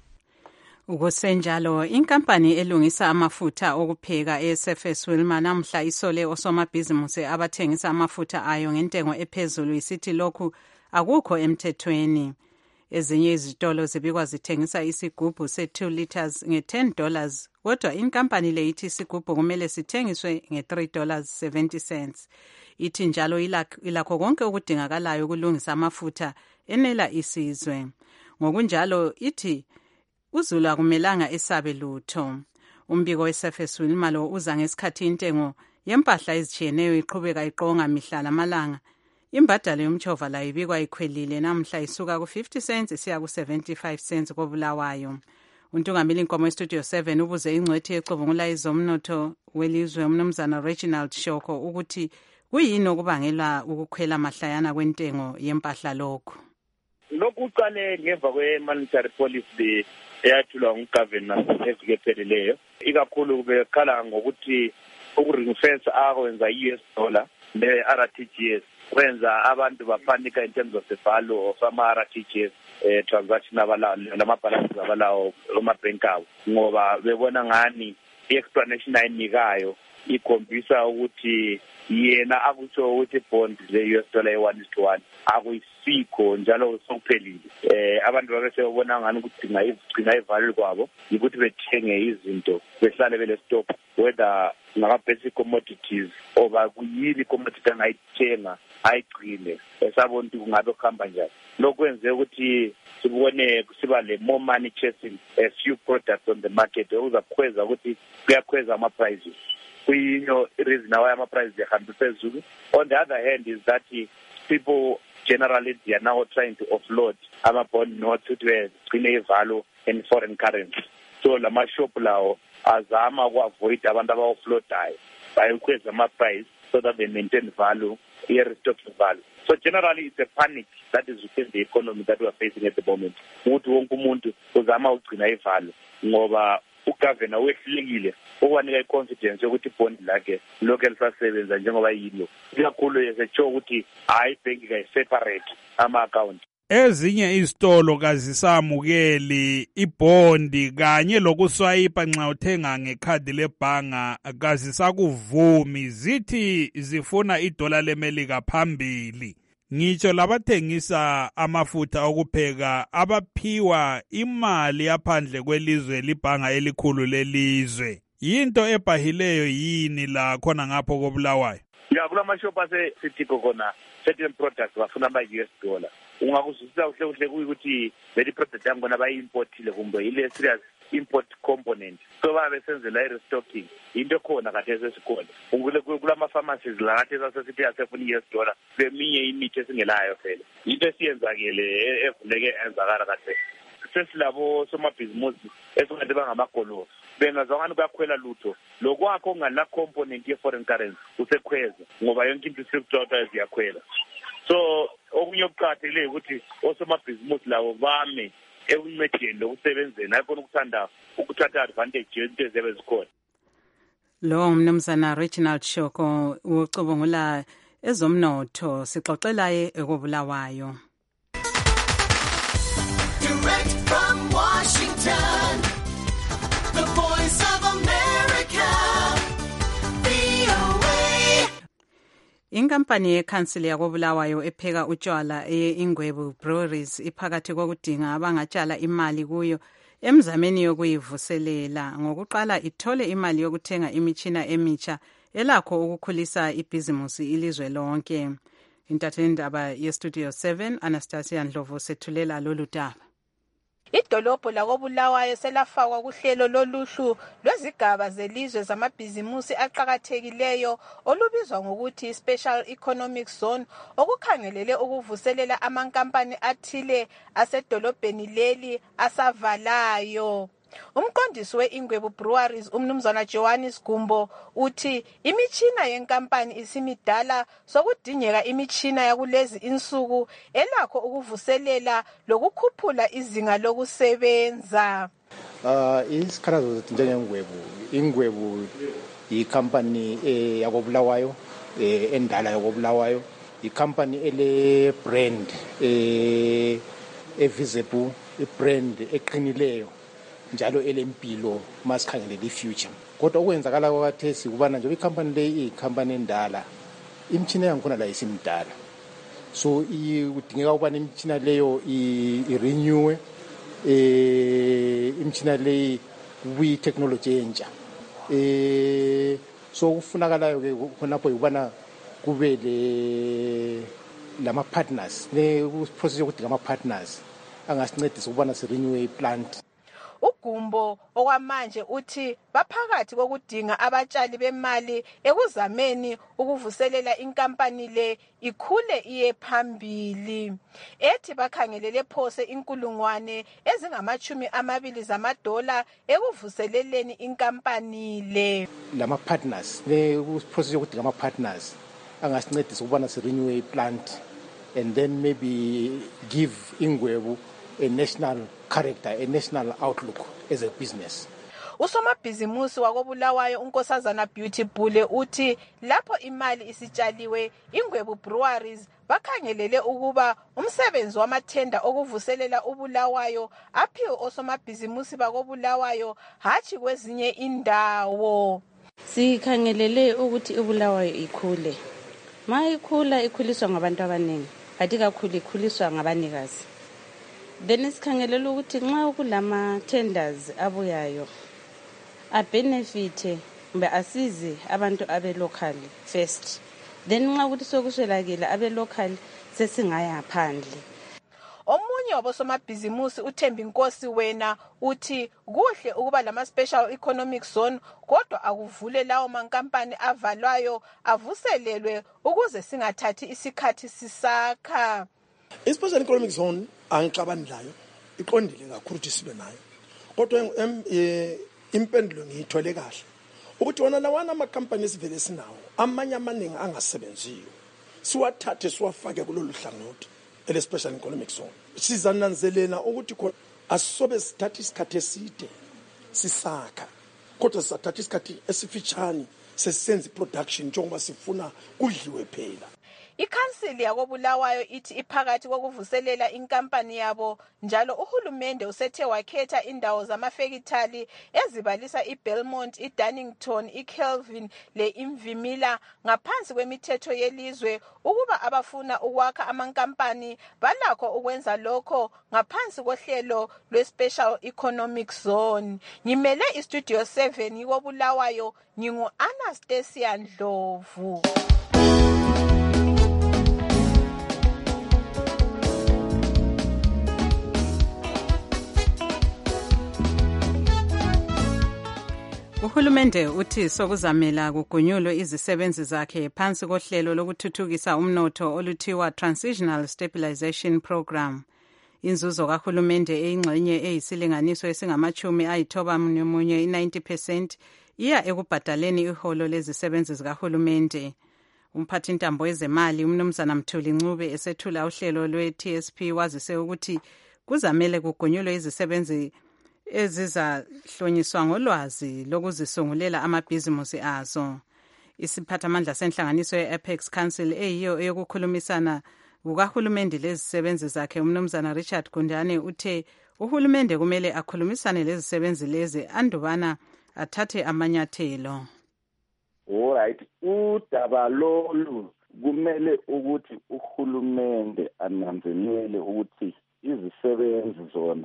Ukusenjalo inkampani elungisa amafutha okupheka e-S F S Wilma namhla isole osomabhizimusi abathengisa amafutha ayo ngentengo ephezulu isithi lokhu akukho emthethweni. Ezinye izitolo zibikwa zithengisa isigubhu se-two liters nge-ten dollars kodwa inkampani le ithi isigubhu kumele sithengiswe nge-three dollars seventy cents. Ithi njalo ilakho konke okudingakalayo ukulungisa amafutha enela isizwe. Ngokunjalo ithi uzulu akumelanga esabe lutho. Umbiko we-S F S Wilma lo uza ngesikhathi intengo yempahla ezitshiyeneyo iqhubeka iqonga mihla lamalanga. Imbadalo yomtshova la ibikwa ikhwelile namhla isuka ku-fifty cents isiya ku-seventy-five cents kobulawayo. Untungameli inkomo eStudio seven ubuze ingcwethi ecubungula izomnotho welizwe umnumzana Reginald Shoko ukuthi kuyini okubangela ukukhwela mahlayana kwentengo yempahla lokho. Lokhu uqale ngemva kwe-monetary policy eyathulwa ngugovernor eviki epheleleyo, ikakhulu bekhala ngokuthi uku-ring-fence akwenza i-U S dollar ne-R T G S kwenza abantu bapanika in terms of the value of ama-R T G S eh, transaction abalawo lama-balances abalawo ama-bank abo ngoba bebona ngani i-explanation ayinikayo ikhombisa ukuthi yena akutsho ukuthi bond le-U S dollar ye-one is to one akuyisikho njalo sokuphelile. Eh abantu babesebona ngani ukugcina igcina ivalue kwabo ukuthi bethenge izinto behlale bele stop whether ngama-basic commodities oba kuyini commodity angayithenga ayigcine esabona ukuthi kungabe kuhamba njani. Lokwenze ukuthi sibone siba le more money chasing a few products on the market okuzakhweza ukuthi kuyakhweza ama-prices. Kuyinyo reason why ama-prices yahambe phezulu. On the other hand is that people generally they are now trying to offload ama-bond notes ukuthi begcine i-value in foreign currency. So lama-shop lawo azama uku-avoid abantu aba-offloadayo bayokhweza ama-price so that they maintain value, i-restocking value. So generally it's a panic that is within the economy that we are facing at the moment. Ukuthi wonke umuntu uzama ugcina i-value ngoba ugovernor wehlulekile okwanika i-confidence yokuthi bond lakhe lokhu elisasebenza njengoba yilo. Ikakhulu esetsho ukuthi hayi ibhenki kayi-separate ama-account. Ezinye izitolo kazisamukeli ibondi kanye lokuswayipa nxa uthenga ngekhadi lebhanga kazisakuvumi, zithi zifuna idola lemelika phambili. Ngitsho labathengisa amafutha okupheka abaphiwa imali yaphandle kwelizwe libhanga elikhulu lelizwe. Yinto ebhahileyo yini la khona ngapho kobulawayo? Ya kulamashop asesithiko khona certain products bafuna ama-U S dollar. Ungakuzwisisa kuhle kuhle kuyikuthi veli product yangona bayi-importile kumbe ile serious import component. So babesenzela i-restocking into khona khathesi esikhona kulama-pharmacies la khathesi asesithi asefuna i-U S dollar beminye imithi esingelayo phela into esiyenzakele evuleke enzakala khathesi sesilabo somabhizimusi esingathi bangamagolofu bengazwakani kuyakhwela lutho lokwakho ongala component ye-foreign currency usekhweza ngoba yonke into isiriptota ziyakhwela. So okunye okuqakathekileyo ukuthi osomabhizimusi labo bame ekuncedeni lokusebenzeni ayifuna ukuthanda ukuthatha advantage yezinto eziyabe zikhona. Lo mnumzana Reginald Shoko ucubungula ezomnotho sixoxelaye ekubulawayo. Direct from Washington, the voice of America, V O A. Inkampani yeKhansili yakobulawayo epheka utshwala e-Ingwebu Breweries iphakathi kokudinga abangatshala imali kuyo emzameni yokuyivuselela ngokuqala ithole imali yokuthenga imitshina emitsha elakho ukukhulisa ibhizimusi ilizwe lonke. Intatheli-ndaba ye-Studio seven Anastasia Ndlovu sethulela lolu daba. Idolobho lakobulawayo selafakwa kuhlelo loluhlu lwezigaba zelizwe zamabhizimusi aqhakathekileyo olubizwa ngokuthi Special Economic Zone okukhangelele ukuvuselela amankampani athile asedolobheni leli asavalayo. Umqondisi we-Ingwebu Breweries umnumzana Johannes Gumbo uthi imitshina yenkampani isimidala sokudingeka imitshina yakulezi insuku elakho ukuvuselela lokukhuphula izinga lokusebenza. Uh, isikhalazo zethu njengengwebu ingwebu yikhampani eh, yakobulawayo eh, endala yakobulawayo yikhampani ele brand eh, evisible ibrand eqinileyo njalo elempilo masikhangelela ifuture. Kodwa okwenzakala kwakhathesi kubana nje ikhampani le iyikhampani endala imtshina yankhona la isimdala so udingeka ukubana imtshina leyo i-renewe eh imtshina leyi kubuye technology entsha eh so kufunakalayo ke khonapho ukubana kube le lama partners ne process yokudinga ama partners angasincedisa ukubana si-renewe plant. Ugumbo okwamanje uthi baphakathi kokudinga abatshali bemali ekuzameni ukuvuselela inkampani le ikhule iye phambili. Ethi bakhangelele phose inkulungwane ezingamachumi amabili zamadola ekuvuseleleni inkampani le. Lama partners ne process yokudinga ama partners angasincedisa ukubana si-renewe plant and then maybe give Ingwebu a national character, a national outlook as a business. Usomabhizimusi wakobulawayo unkosazana Beauty Bule uthi lapho imali isitshaliwe Ingwebu Breweries bakhangelele ukuba umsebenzi wamathenda okuvuselela ubulawayo aphiwe osomabhizimusi bakobulawayo hathi kwezinye indawo. Sikhangelele ukuthi ubulawayo ikhule. Ma ikhula ikhuliswa ngabantu abaningi, kanti kakhulu ikhuliswa ngabanikazi. Then isikhangelela ukuthi nxa kulama tenders abuyayo a benefit mbe asize abantu abe local first, then nxa ukuthi sokuswelakile abe local sesingaya phandle. Omunye wabosomabhizimusi uThembi Nkosi wena uthi kuhle ukuba lama special economic zone kodwa akuvule lawo mankampani avalwayo avuselelwe ukuze singathathi isikhathi sisakha. I-special economic zone angixabani layo iqondile kakhulu ukuthi sibe nayo kodwa impendulo ngiyithole kahle ukuthi wona lawana amakhampani esivele sinawo amanye amaningi angasebenziyo siwathathe siwafake kulolu hlangothi ele special economic zone. Sizananzelela ukuthi khona asisobe sithatha isikhathi eside sisakha kodwa sisathatha isikhathi esifitshane sesisenza production njengoba sifuna kudliwe phela. Ikhansili yakobulawayo ithi iphakathi kokuvuselela inkampani yabo njalo uhulumende usethe wakhetha indawo zamafekithali ezibalisa iBelmont, iDunnington, iKelvin leImvimila ngaphansi kwemithetho yelizwe ukuba abafuna ukwakha amankampani balakho ukwenza lokho ngaphansi kohlelo lweSpecial Economic Zone. Ngimele iStudio seven yikobulawayo ngingu Anastasia Ndlovu. Uhulumende uthi sokuzamela kugunyulwe izisebenzi zakhe phansi kohlelo lokuthuthukisa umnotho oluthiwa Transitional Stabilization Program. Inzuzo kahulumende eyingxenye eyisilinganiso esingamachumi ayithoba munye i-ninety percent iya ekubhadaleni iholo lezisebenzi zikahulumende. Umphathintambo wezemali umnumzana Mthuli Ncube esethula uhlelo lwe-T S P wazise ukuthi kuzamele kugunyulwe izisebenzi ezizahlonyiswa ngolwazi lokuzisungulela amabhizimusi azo. Isiphathamandla senhlanganiso ye-Apex Council eyiyo eyokukhulumisana kukahulumende lezisebenzi zakhe umnumzana Richard Gundane uthe uhulumende kumele akhulumisane lezisebenzi lezi andubana athathe amanyathelo. Alright, udaba lolu kumele ukuthi uhulumende ananzelele ukuthi izisebenzi zona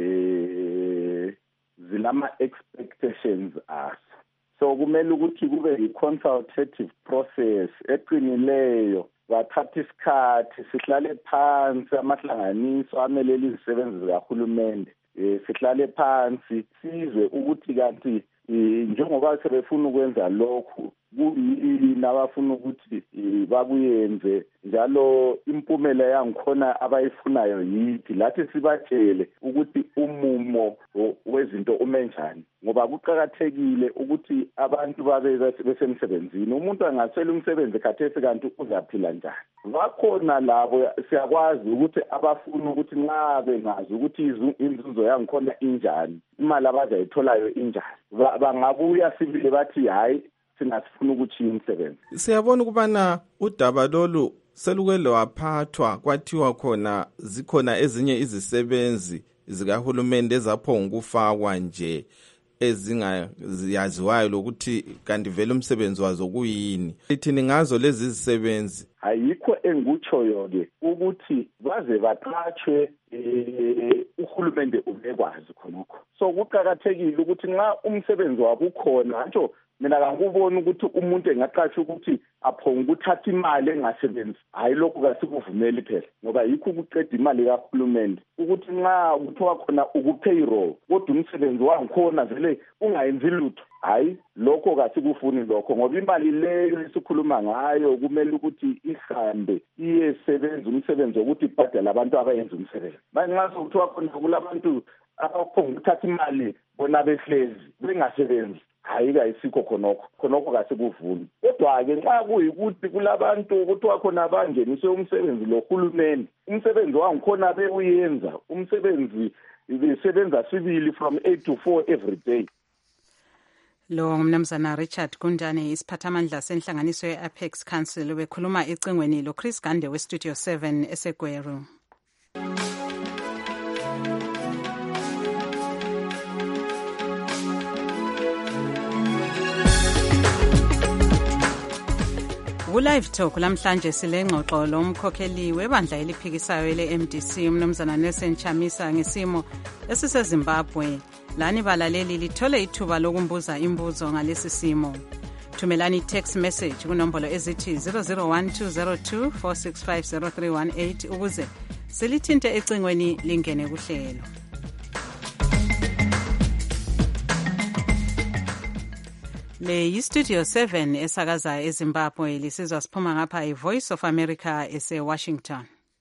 eh zinama expectations aso. So kumele ukuthi kube i-consultative process eqinileyo, bathatha isikhathi sihlale phansi amahlanganiso amelele izisebenzi zikahulumende, eh sihlale phansi sizwe ukuthi kanti njengoba sebefuna ukwenza lokhu kuyini abafuna ukuthi bakuyenze, njalo impumela yangikhona abayifunayo yithi, lathi sibatshele ukuthi umumo wezinto umenjani, ngoba kuqhakathekile ukuthi abantu babe besemsebenzini. Umuntu angasela umsebenzi khathesi kanti uzaphila njani. Bakhona labo siyakwazi ukuthi abafuna ukuthi nxa bengazi ukuthi inzuzo yangikhona injani, imali abazayitholayo injani, bangabuya sibile bathi hayi singasifuna ukuthi umsebenzi. Siyabona ukubana udaba lolu selukwele waphathwa kwathiwa khona zikhona ezinye izisebenzi zikahulumende ezaphonga ukufakwa nje ezingaziyaziwayo lokuthi kanti vele umsebenzi wazo kuyini. Lithini ngazo lezi zisebenzi? Ayikho engikutshoyo ke ukuthi baze baqhatshwe uhulumende ubekwazi khonokho. So kuqhakathekile ukuthi nxa umsebenzi wabo ukhona nje mina ngakubona ukuthi umuntu engaqasha ukuthi aphonga ukuthatha imali engasebenzi, hayi lokho kasikuvumeli phela, ngoba yikho ukuqeda imali kahulumende ukuthi nxa kuthiwa khona ukupayroll kodwa umsebenzi wangikhona vele ungayenzi lutho, hayi lokho kasikufuni lokho, ngoba imali leyo esikhuluma ngayo kumele ukuthi ihambe iyesebenza umsebenzi wokuthi ibhadale abantu abayenza umsebenzi. Manje nxa kuthiwa khona kulabantu abaphonga ukuthatha imali bona behlezi bengasebenzi, hayi kayisikho khonokho khonokho kasikuvuni. Kodwa-ke nxa kuyikuthi kulabantu kuthiwa khona abangeniswe umsebenzi lo hulumende, umsebenzi wangikhona bewuyenza, umsebenzi besebenza sibili from eight to four every day. Lo ngumnumzana Richard Gundane isiphathamandla senhlanganiso ye-Apex Council bekhuluma ecingweni lo Chris Gande we Studio seven eseGweru. Ku-Live Talk lamhlanje silengxoxo lomkhokheli webandla eliphikisayo le-M D C umnumzana Nelson Chamisa ngesimo esiseZimbabwe. Lani balaleli lithole ithuba lokumbuza imbuzo ngalesi simo. Thumelani text message kunombolo ezithi zero zero one two zero two four six five zero three one eight ukuze silithinte ecingweni lingene kuhlelo. Le yi-Studio seven esakaza eZimbabwe lisizwa siphuma ngapha i-Voice of America ese-Washington.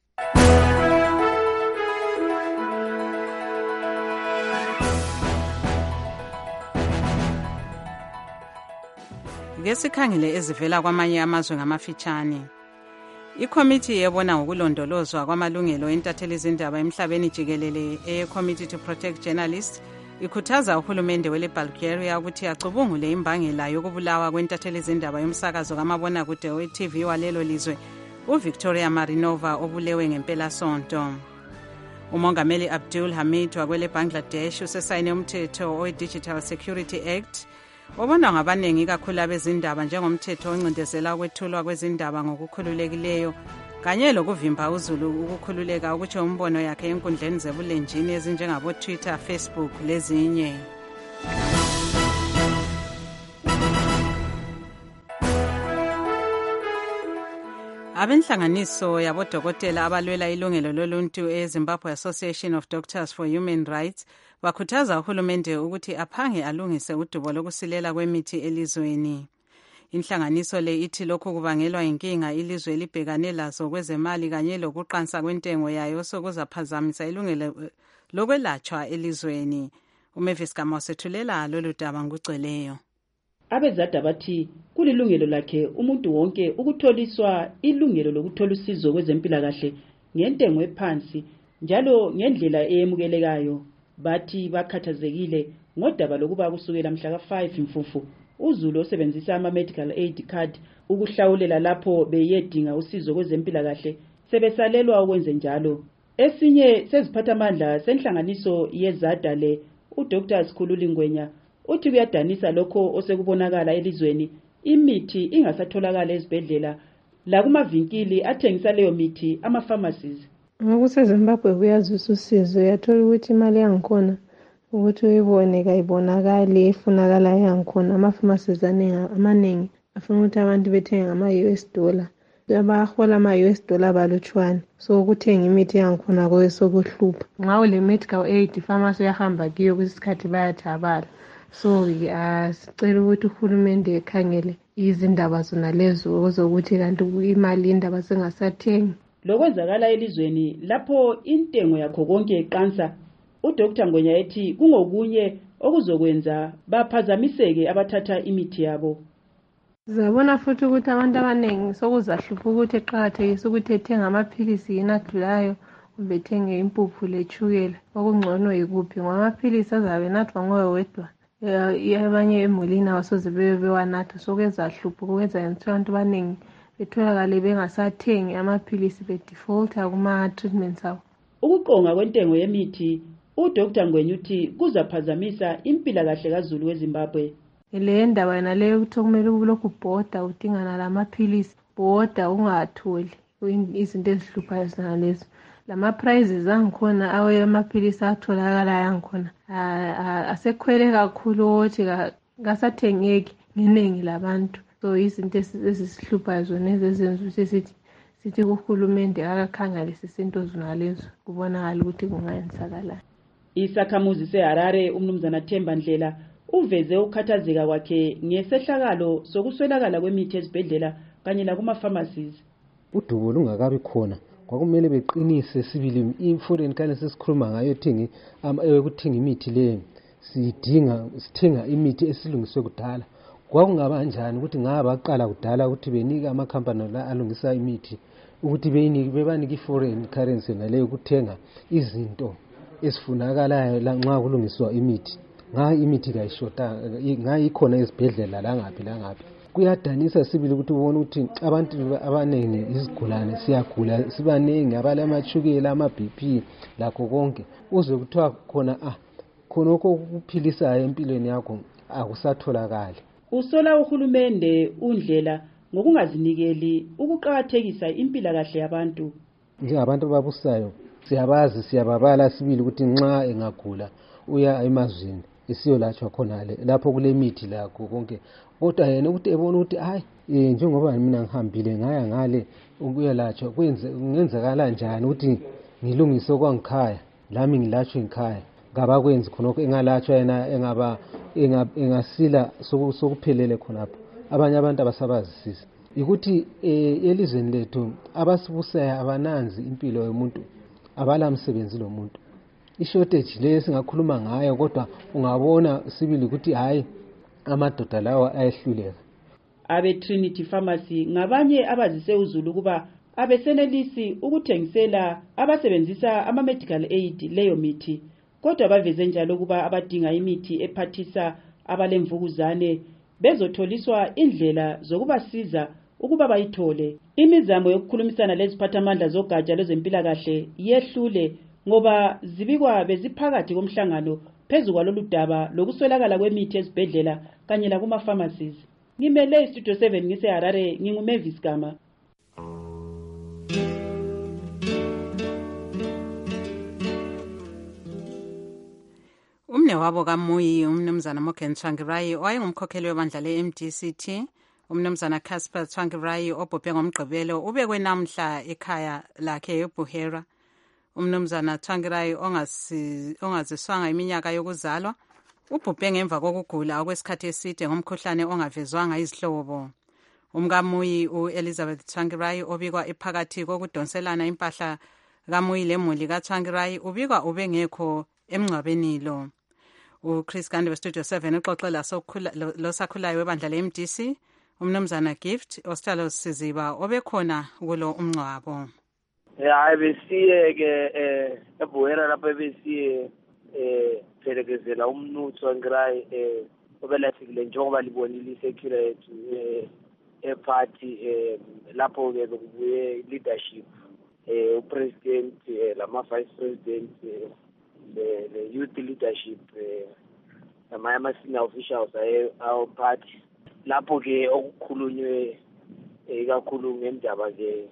Ngesikhangile ezivela kwamanye amazwe ngamafitshane. Ikomiti yebona ngokulondolozwa kwamalungelo entatheli zindaba emhlabeni jikelele e-Committee to Protect Journalists ikhuthaza uhulumende wele Bulgaria ukuthi acubungule imbangela yokubulawa kwentatheli zindaba yomsakazo kamabonakude we-T V walelo lizwe uVictoria Marinova obulewe ngempela sonto. Umongameli Abdul Hamid wakwele Bangladesh usesayine umthetho we-Digital Security Act obonwa ngabanengi kakhulu abezindaba njengomthetho oncindezela ukwethulwa kwezindaba ngokukhululekileyo kanye lokuvimba uzulu ukukhululeka ukuthi umbono yakhe enkundleni zebulenjini ezinjengabo Twitter, Facebook lezinye. Abenhlanganiso yabodokotela abalwela ilungelo loluntu eZimbabwe Association of Doctors for Human Rights bakhuthaza uhulumende ukuthi aphange alungise udubo lokusilela kwemithi elizweni. Inhlanganiso le ithi lokhu kubangelwa inkinga ilizwe elibhekane lazo kwezemali kanye lokuqansa kwentengo yayo sokuzaphazamisa ilungelo lokwelatshwa elizweni. uMavis Gama sethulela lolu daba ngugcweleyo. Abezada bathi kulilungelo lakhe umuntu wonke ukutholiswa ilungelo lokuthola usizo kwezempilakahle ngentengo ephansi njalo ngendlela eyemukelekayo. Bathi bakhathazekile ngodaba lokuba kusukela mhla ka five Mfumfu uZulu osebenzisa ama medical aid card ukuhlawulela lapho beyedinga usizo kwezempilakahle sebesalelwa ukwenze njalo. Esinye seziphathamandla senhlanganiso yezada le uDr Sikhululi Ngwenya uthi kuyadanisa lokho osekubonakala elizweni imithi ingasatholakala ezibhedlela la kumavinkili athengisa leyo mithi ama pharmacies. Ngokusezimbabwe kuyazisa usizo yathola ukuthi imali yangikhona ukuthi uyibone kayibonakali efunakala yangikhona ama pharmacies amaningi afuna ukuthi abantu bethenge ngama U S dollar abahola ama U S dollar balutshwana so ukuthenga imithi yangikhona kowe sokuhlupha nxa ule medical aid pharmacy uyahamba kiyo kwesikhathi bayathabala. So asicela ukuthi uhulumende ekhangele izindaba zona lezo ozokuthi kanti imali indaba sengasathengi. Lokwenzakala elizweni lapho intengo yakho konke eqansa uDr Ngwenya ethi kungokunye okuzokwenza baphazamiseke abathatha imithi yabo. Zabona futhi ukuthi abantu abaningi sokuzahlupha ukuthi eqakathekisa ukuthi ethenga amaphilisi yinadlulayo kumbe ethenge impuphu lechukela okungcono yikuphi ngoba amaphilisi azabe nathwa ngowe wedwa abanye emulini abasoze bewanatha sokwezahlupha kwenza ukuthi abantu abaningi betholakale bengasathengi amaphilisi bedefaulta kuma treatments abo. Ukuqonga kwentengo yemithi uDr Ngwenya uthi kuzaphazamisa impilakahle kaZulu weZimbabwe. Le ndaba yena leyo ukuthi kumele ubulokhu bhoda udingana lamaphilisi bhoda ungatholi izinto ezihluphayo zona lezo. Lama prices angikhona awe amaphilisi atholakala yangikhona asekhwele kakhulu ukuthi ngasathengeki ngeningi labantu. So izinto ezisihluphayo zona ezenza ukuthi sithi sithi uhulumende akakhangelise izinto zona lezo kubonakala ukuthi kungayenzakala. Isakhamuzi seHarare umnumzana Themba Ndlela uveze ukhathazeka kwakhe ngesehlakalo sokuswelakala kwemithi ezibhedlela kanye lakuma pharmacies. Udubo lungakabi khona kwakumele beqinise sibili i-foreign currency sikhuluma ngayo thengi ukuthenga imithi leyo sidinga sithenga imithi esilungiswe kudala. Kwakungaba kanjani ukuthi ngaba baqala kudala ukuthi benike ama company la alungisa imithi ukuthi beyinike bebanike i-foreign currency naleyo ukuthenga izinto esifunakalayo la nxa kulungiswa imithi. Ngayi imithi kayishota ngayi khona ezibhedlela la ngaphi la ngaphi. Kuyadanisa sibili ukuthi ubone ukuthi abantu abanengi izigulane siyagula sibanengi abalamachukela ama B P lakho konke uze kuthiwa khona ah khonoko ukuphilisayo empilweni yakho akusatholakala. Usola uhulumende undlela ngokungazinikeli ukuqhakathekisa impilakahle yabantu. Njengabantu ababusayo siyabazi siyababala sibili ukuthi nxa engagula uya emazweni isiyolatshwa khonale lapho kule mithi lakho konke. Kodwa yena ukuthi ebona ukuthi hayi njengoba mina ngihambile ngaya ngale ukuyalatshwa kwenze kungenzakala njani ukuthi ngilungise kwangikhaya lami ngilatshwe ngikhaya ngabakwenzi khonoko engalatshwa yena engaba engasila sokuphelele khonapho. Abanye abantu abasabazisisa ukuthi elizweni lethu abasibusaya abananzi impilo yomuntu abala msebenzi lo muntu. I-shortage le singakhuluma ngayo kodwa ungabona sibili ukuthi hayi amadoda lawa ayehluleka. Abe Trinity Pharmacy ngabanye abazise uZulu kuba abesenelisi ukuthengisela abasebenzisa ama medical aid leyo mithi kodwa baveze njalo kuba abadinga imithi ephathisa abalemvukuzane bezotholiswa indlela zokubasiza ukuba bayithole. Imizamo yokukhulumisana leziphathamandla zogatsha lwezempilakahle yehlule ngoba zibikwa beziphakathi komhlangano phezu kwalolu daba lokuswelakala kwemithi ezibhedlela kanye lakuma pharmacies. Ngimele Studio seven ngiseHarare nginguMavis Gama. Umne wabo kaMuyi umnumzana Morgan Tsvangirai owayengumkhokheli webandla le-M D C T umnumzana Casper Tsvangirai obhubhe ngomgqibelo ubekwe namhla ekhaya lakhe eBuhera. Umnumzana Tsvangirai ongaziswanga iminyaka yokuzalwa ubhubhe ngemva kokugula okwesikhathi eside ngomkhuhlane ongavezwanga izihlobo. Umkamuyi uElizabeth Tsvangirai obikwa ephakathi kokudonselana impahla kamuyi lemuli kaTsvangirai ubikwa ubengekho emngcwabeni lo. uChris Gande weStudio seven uxoxela losakhulayo webandla le-M D C umnumzana Gift Ostalo Siziba obekhona kulo umngcwabo. hayi besiye-ke um eBuhera lapho besiye um phelekezela umnu Tsvangirai um obelahlekile njengoba libonile isekhula yethu um ephathi um lapho-ke bekubuye leadership um upresident lama-vice president le-youth leadership um namanye ama-senior officials awophathi lapho-ke okukhulunywe ikakhulu ngendaba-ke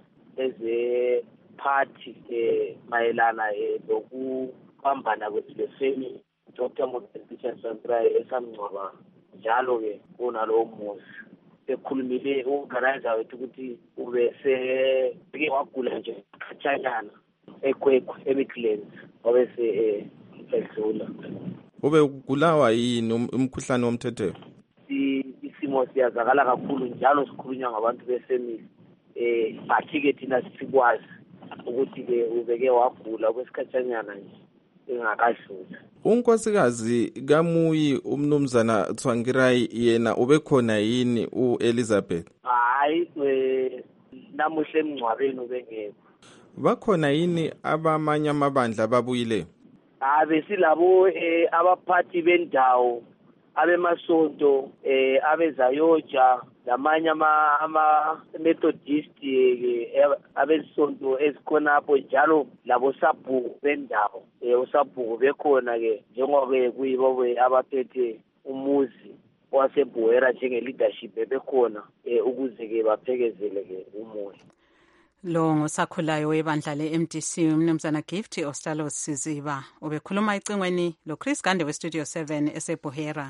ezephathi um mayelana lokubambana kwethu le-family Doctor Motivational Tsvangirai esamngcwaba njalo-ke kunalowo muzi ekhulumile u-organizer wethu ukuthi ubeseke wagula nje khatshanyana ekwekwe eMidlands wabese edlula. Ube ugulawa yini umkhuhlane womthetheko? Isimo siyazakala kakhulu njalo sikhulunywa ngabantu befamily eh bathi-ke thina sikwazi ukuthi-ke ubeke wagula kwesikhatshanyana nje engakadluli. Unkosikazi kamuyi umnumzana Tsvangirai yena ubekhona yini uElizabeth? Hayi eh namuhle emngcwabeni ubengekho. Bakhona yini abamanye amabandla babuyile? Abe silabo eh abaphathi bendawo abemasonto eh abezayoja lamanye ama ama Methodist ke abesonto esikhona hapo njalo labo sabhuku bendawo eh usabhuku bekhona ke njengoba kuyibo abaphethe umuzi waseBuhera njenge leadership bekhona eh ukuze ke baphekezele ke umoya. Lo ngosakhulayo webandla le-M D C umnumzana Gift Ostalo Siziba ubekhuluma icingweni lo Chris Gande weStudio seven eseBuhera.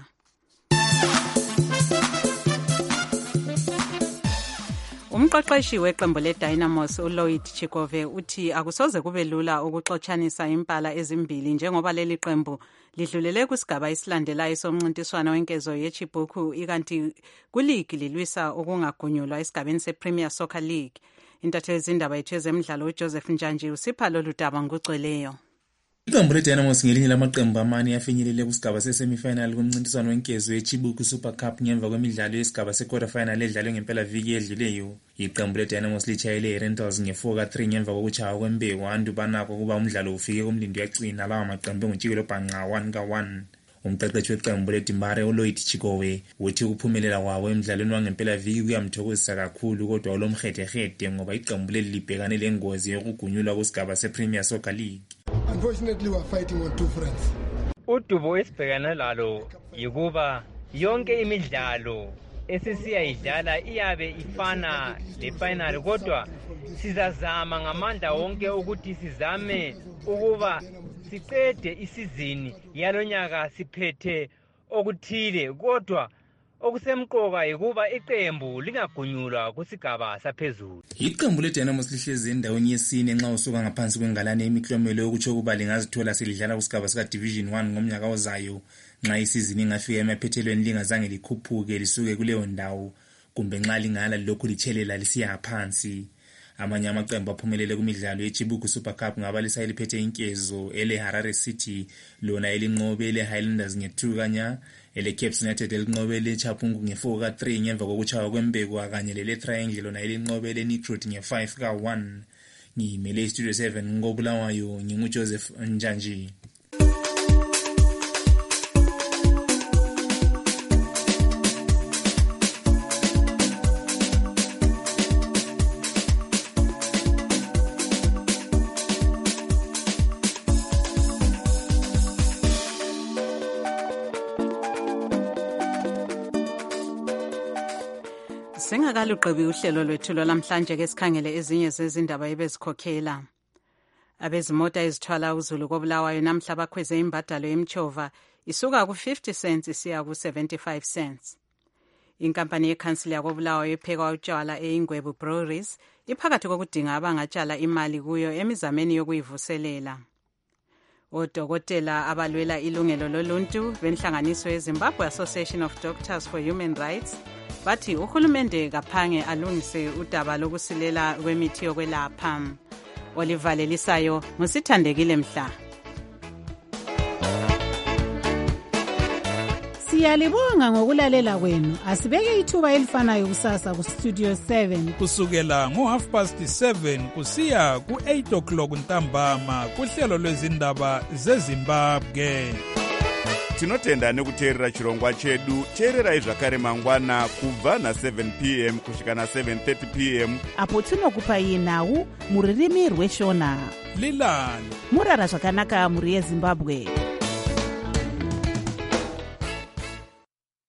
Umqeqeshi weqembu leDynamos uLloyd Chikove uthi akusoze kube lula ukuxotshanisa impala ezimbili njengoba leli qembu lidlulele kusigaba isilandelayo somncintiswano wenkezo yeChibuku ikanti kuligi lilwisa ukungagunyulwa esigabeni sePremier Soccer League. Intatheli zindaba yethu ezemidlalo uJoseph Njanji usipha lolu daba ngokugcweleyo. Iqembu leDynamos ngelinye lamaqembu amane afinyelele kusigaba sesemifinal kumncintiswano wenkezo yeChibuku Super Cup ngemva kwemidlalo yesigaba se-quarter final edlalwe ngempela viki edluleyo. Iqembu leDynamos litshayele iRentals nge-four ka three ngemva kokuchaya kwembewu andu banakho kuba umdlalo ufike kumlindo yagcina lawa maqembu engutshikelo bhanqa one ka one. Umqeqeshi weqembu leDimare uLloyd Chikowe uthi ukuphumelela kwawo emidlalweni wangempela viki kuyamthokozisa kakhulu kodwa olomhedehede ngoba iqembu leli libhekane lengozi yokugunyulwa kusigaba sePremier Soccer League. Unfortunately, we are fighting on two fronts. Udubo esibhekana lalo yikuba yonke imidlalo esisiyayidlala iyabe ifana lefinal kodwa sizazama ngamandla wonke ukuthi sizame ukuba siqede isizini yalonyaka siphethe okuthile kodwa okusemqoka yikuba iqembu lingagunyulwa kusigaba saphezulu. Iqembu leDynamos lihlezi endaweni yesine nxa usuka ngaphansi kwengalane emiklomelo yokuthi ukuba lingazithola selidlala kusigaba sika Division one ngomnyaka ozayo nxa isizini ingafika emaphethelweni lingazange likhuphuke lisuke kuleyo ndawo kumbe nxa lingala lokhu lithelela lisiya phansi. Amanye amaqembu aphumelele kumidlalo yeChibuku Super Cup ngabalisa eliphethe inkezo ele Harare City lona elinqobe ele Highlanders nge-two kanya ele Cape United elinqobe ele Chapungu nge-four ka three ngemva kokuchaya kwembeko kanye lele Triangle lona elinqobe ele Nitrot nge-five ka one. Ngimele Studio seven ngobulawayo nginguJoseph Njanji. Singakaluqebi uhlelo lwethu lwalamhlanje ke sikhangele ezinye zezindaba ebezikhokhela. Abezimota ezithwala uzulu kobulawayo namhla bakhweze imbadalo yemchova isuka ku fifty cents isiya ku seventy-five cents. Inkampani yekhansili yakobulawayo epheka utshwala eIngwebu Breweries iphakathi kokudinga abangatshala imali kuyo emizameni yokuyivuselela. Odokotela abalwela ilungelo loluntu benhlanganiso yeZimbabwe Association of Doctors for Human Rights bathi uhulumende kaphange alungise udaba lokusilela kwemithi yokwelapha. Olivalelisayo ngusithandekile mhla. Siyalibonga ngokulalela kwenu. Asibeke ithuba elifanayo kusasa ku Studio seven kusukela ngo half past seven kusiya ku eight o'clock ntambama kuhlelo lwezindaba zeZimbabwe. Tinotenda nekuteerera chirongwa chedu. Teererai zvakare mangwana kubva na seven p m kusvika na seven thirty p m apo tinokupai nhau muririmi rweshona. Lilani murara zvakanaka muri yeZimbabwe.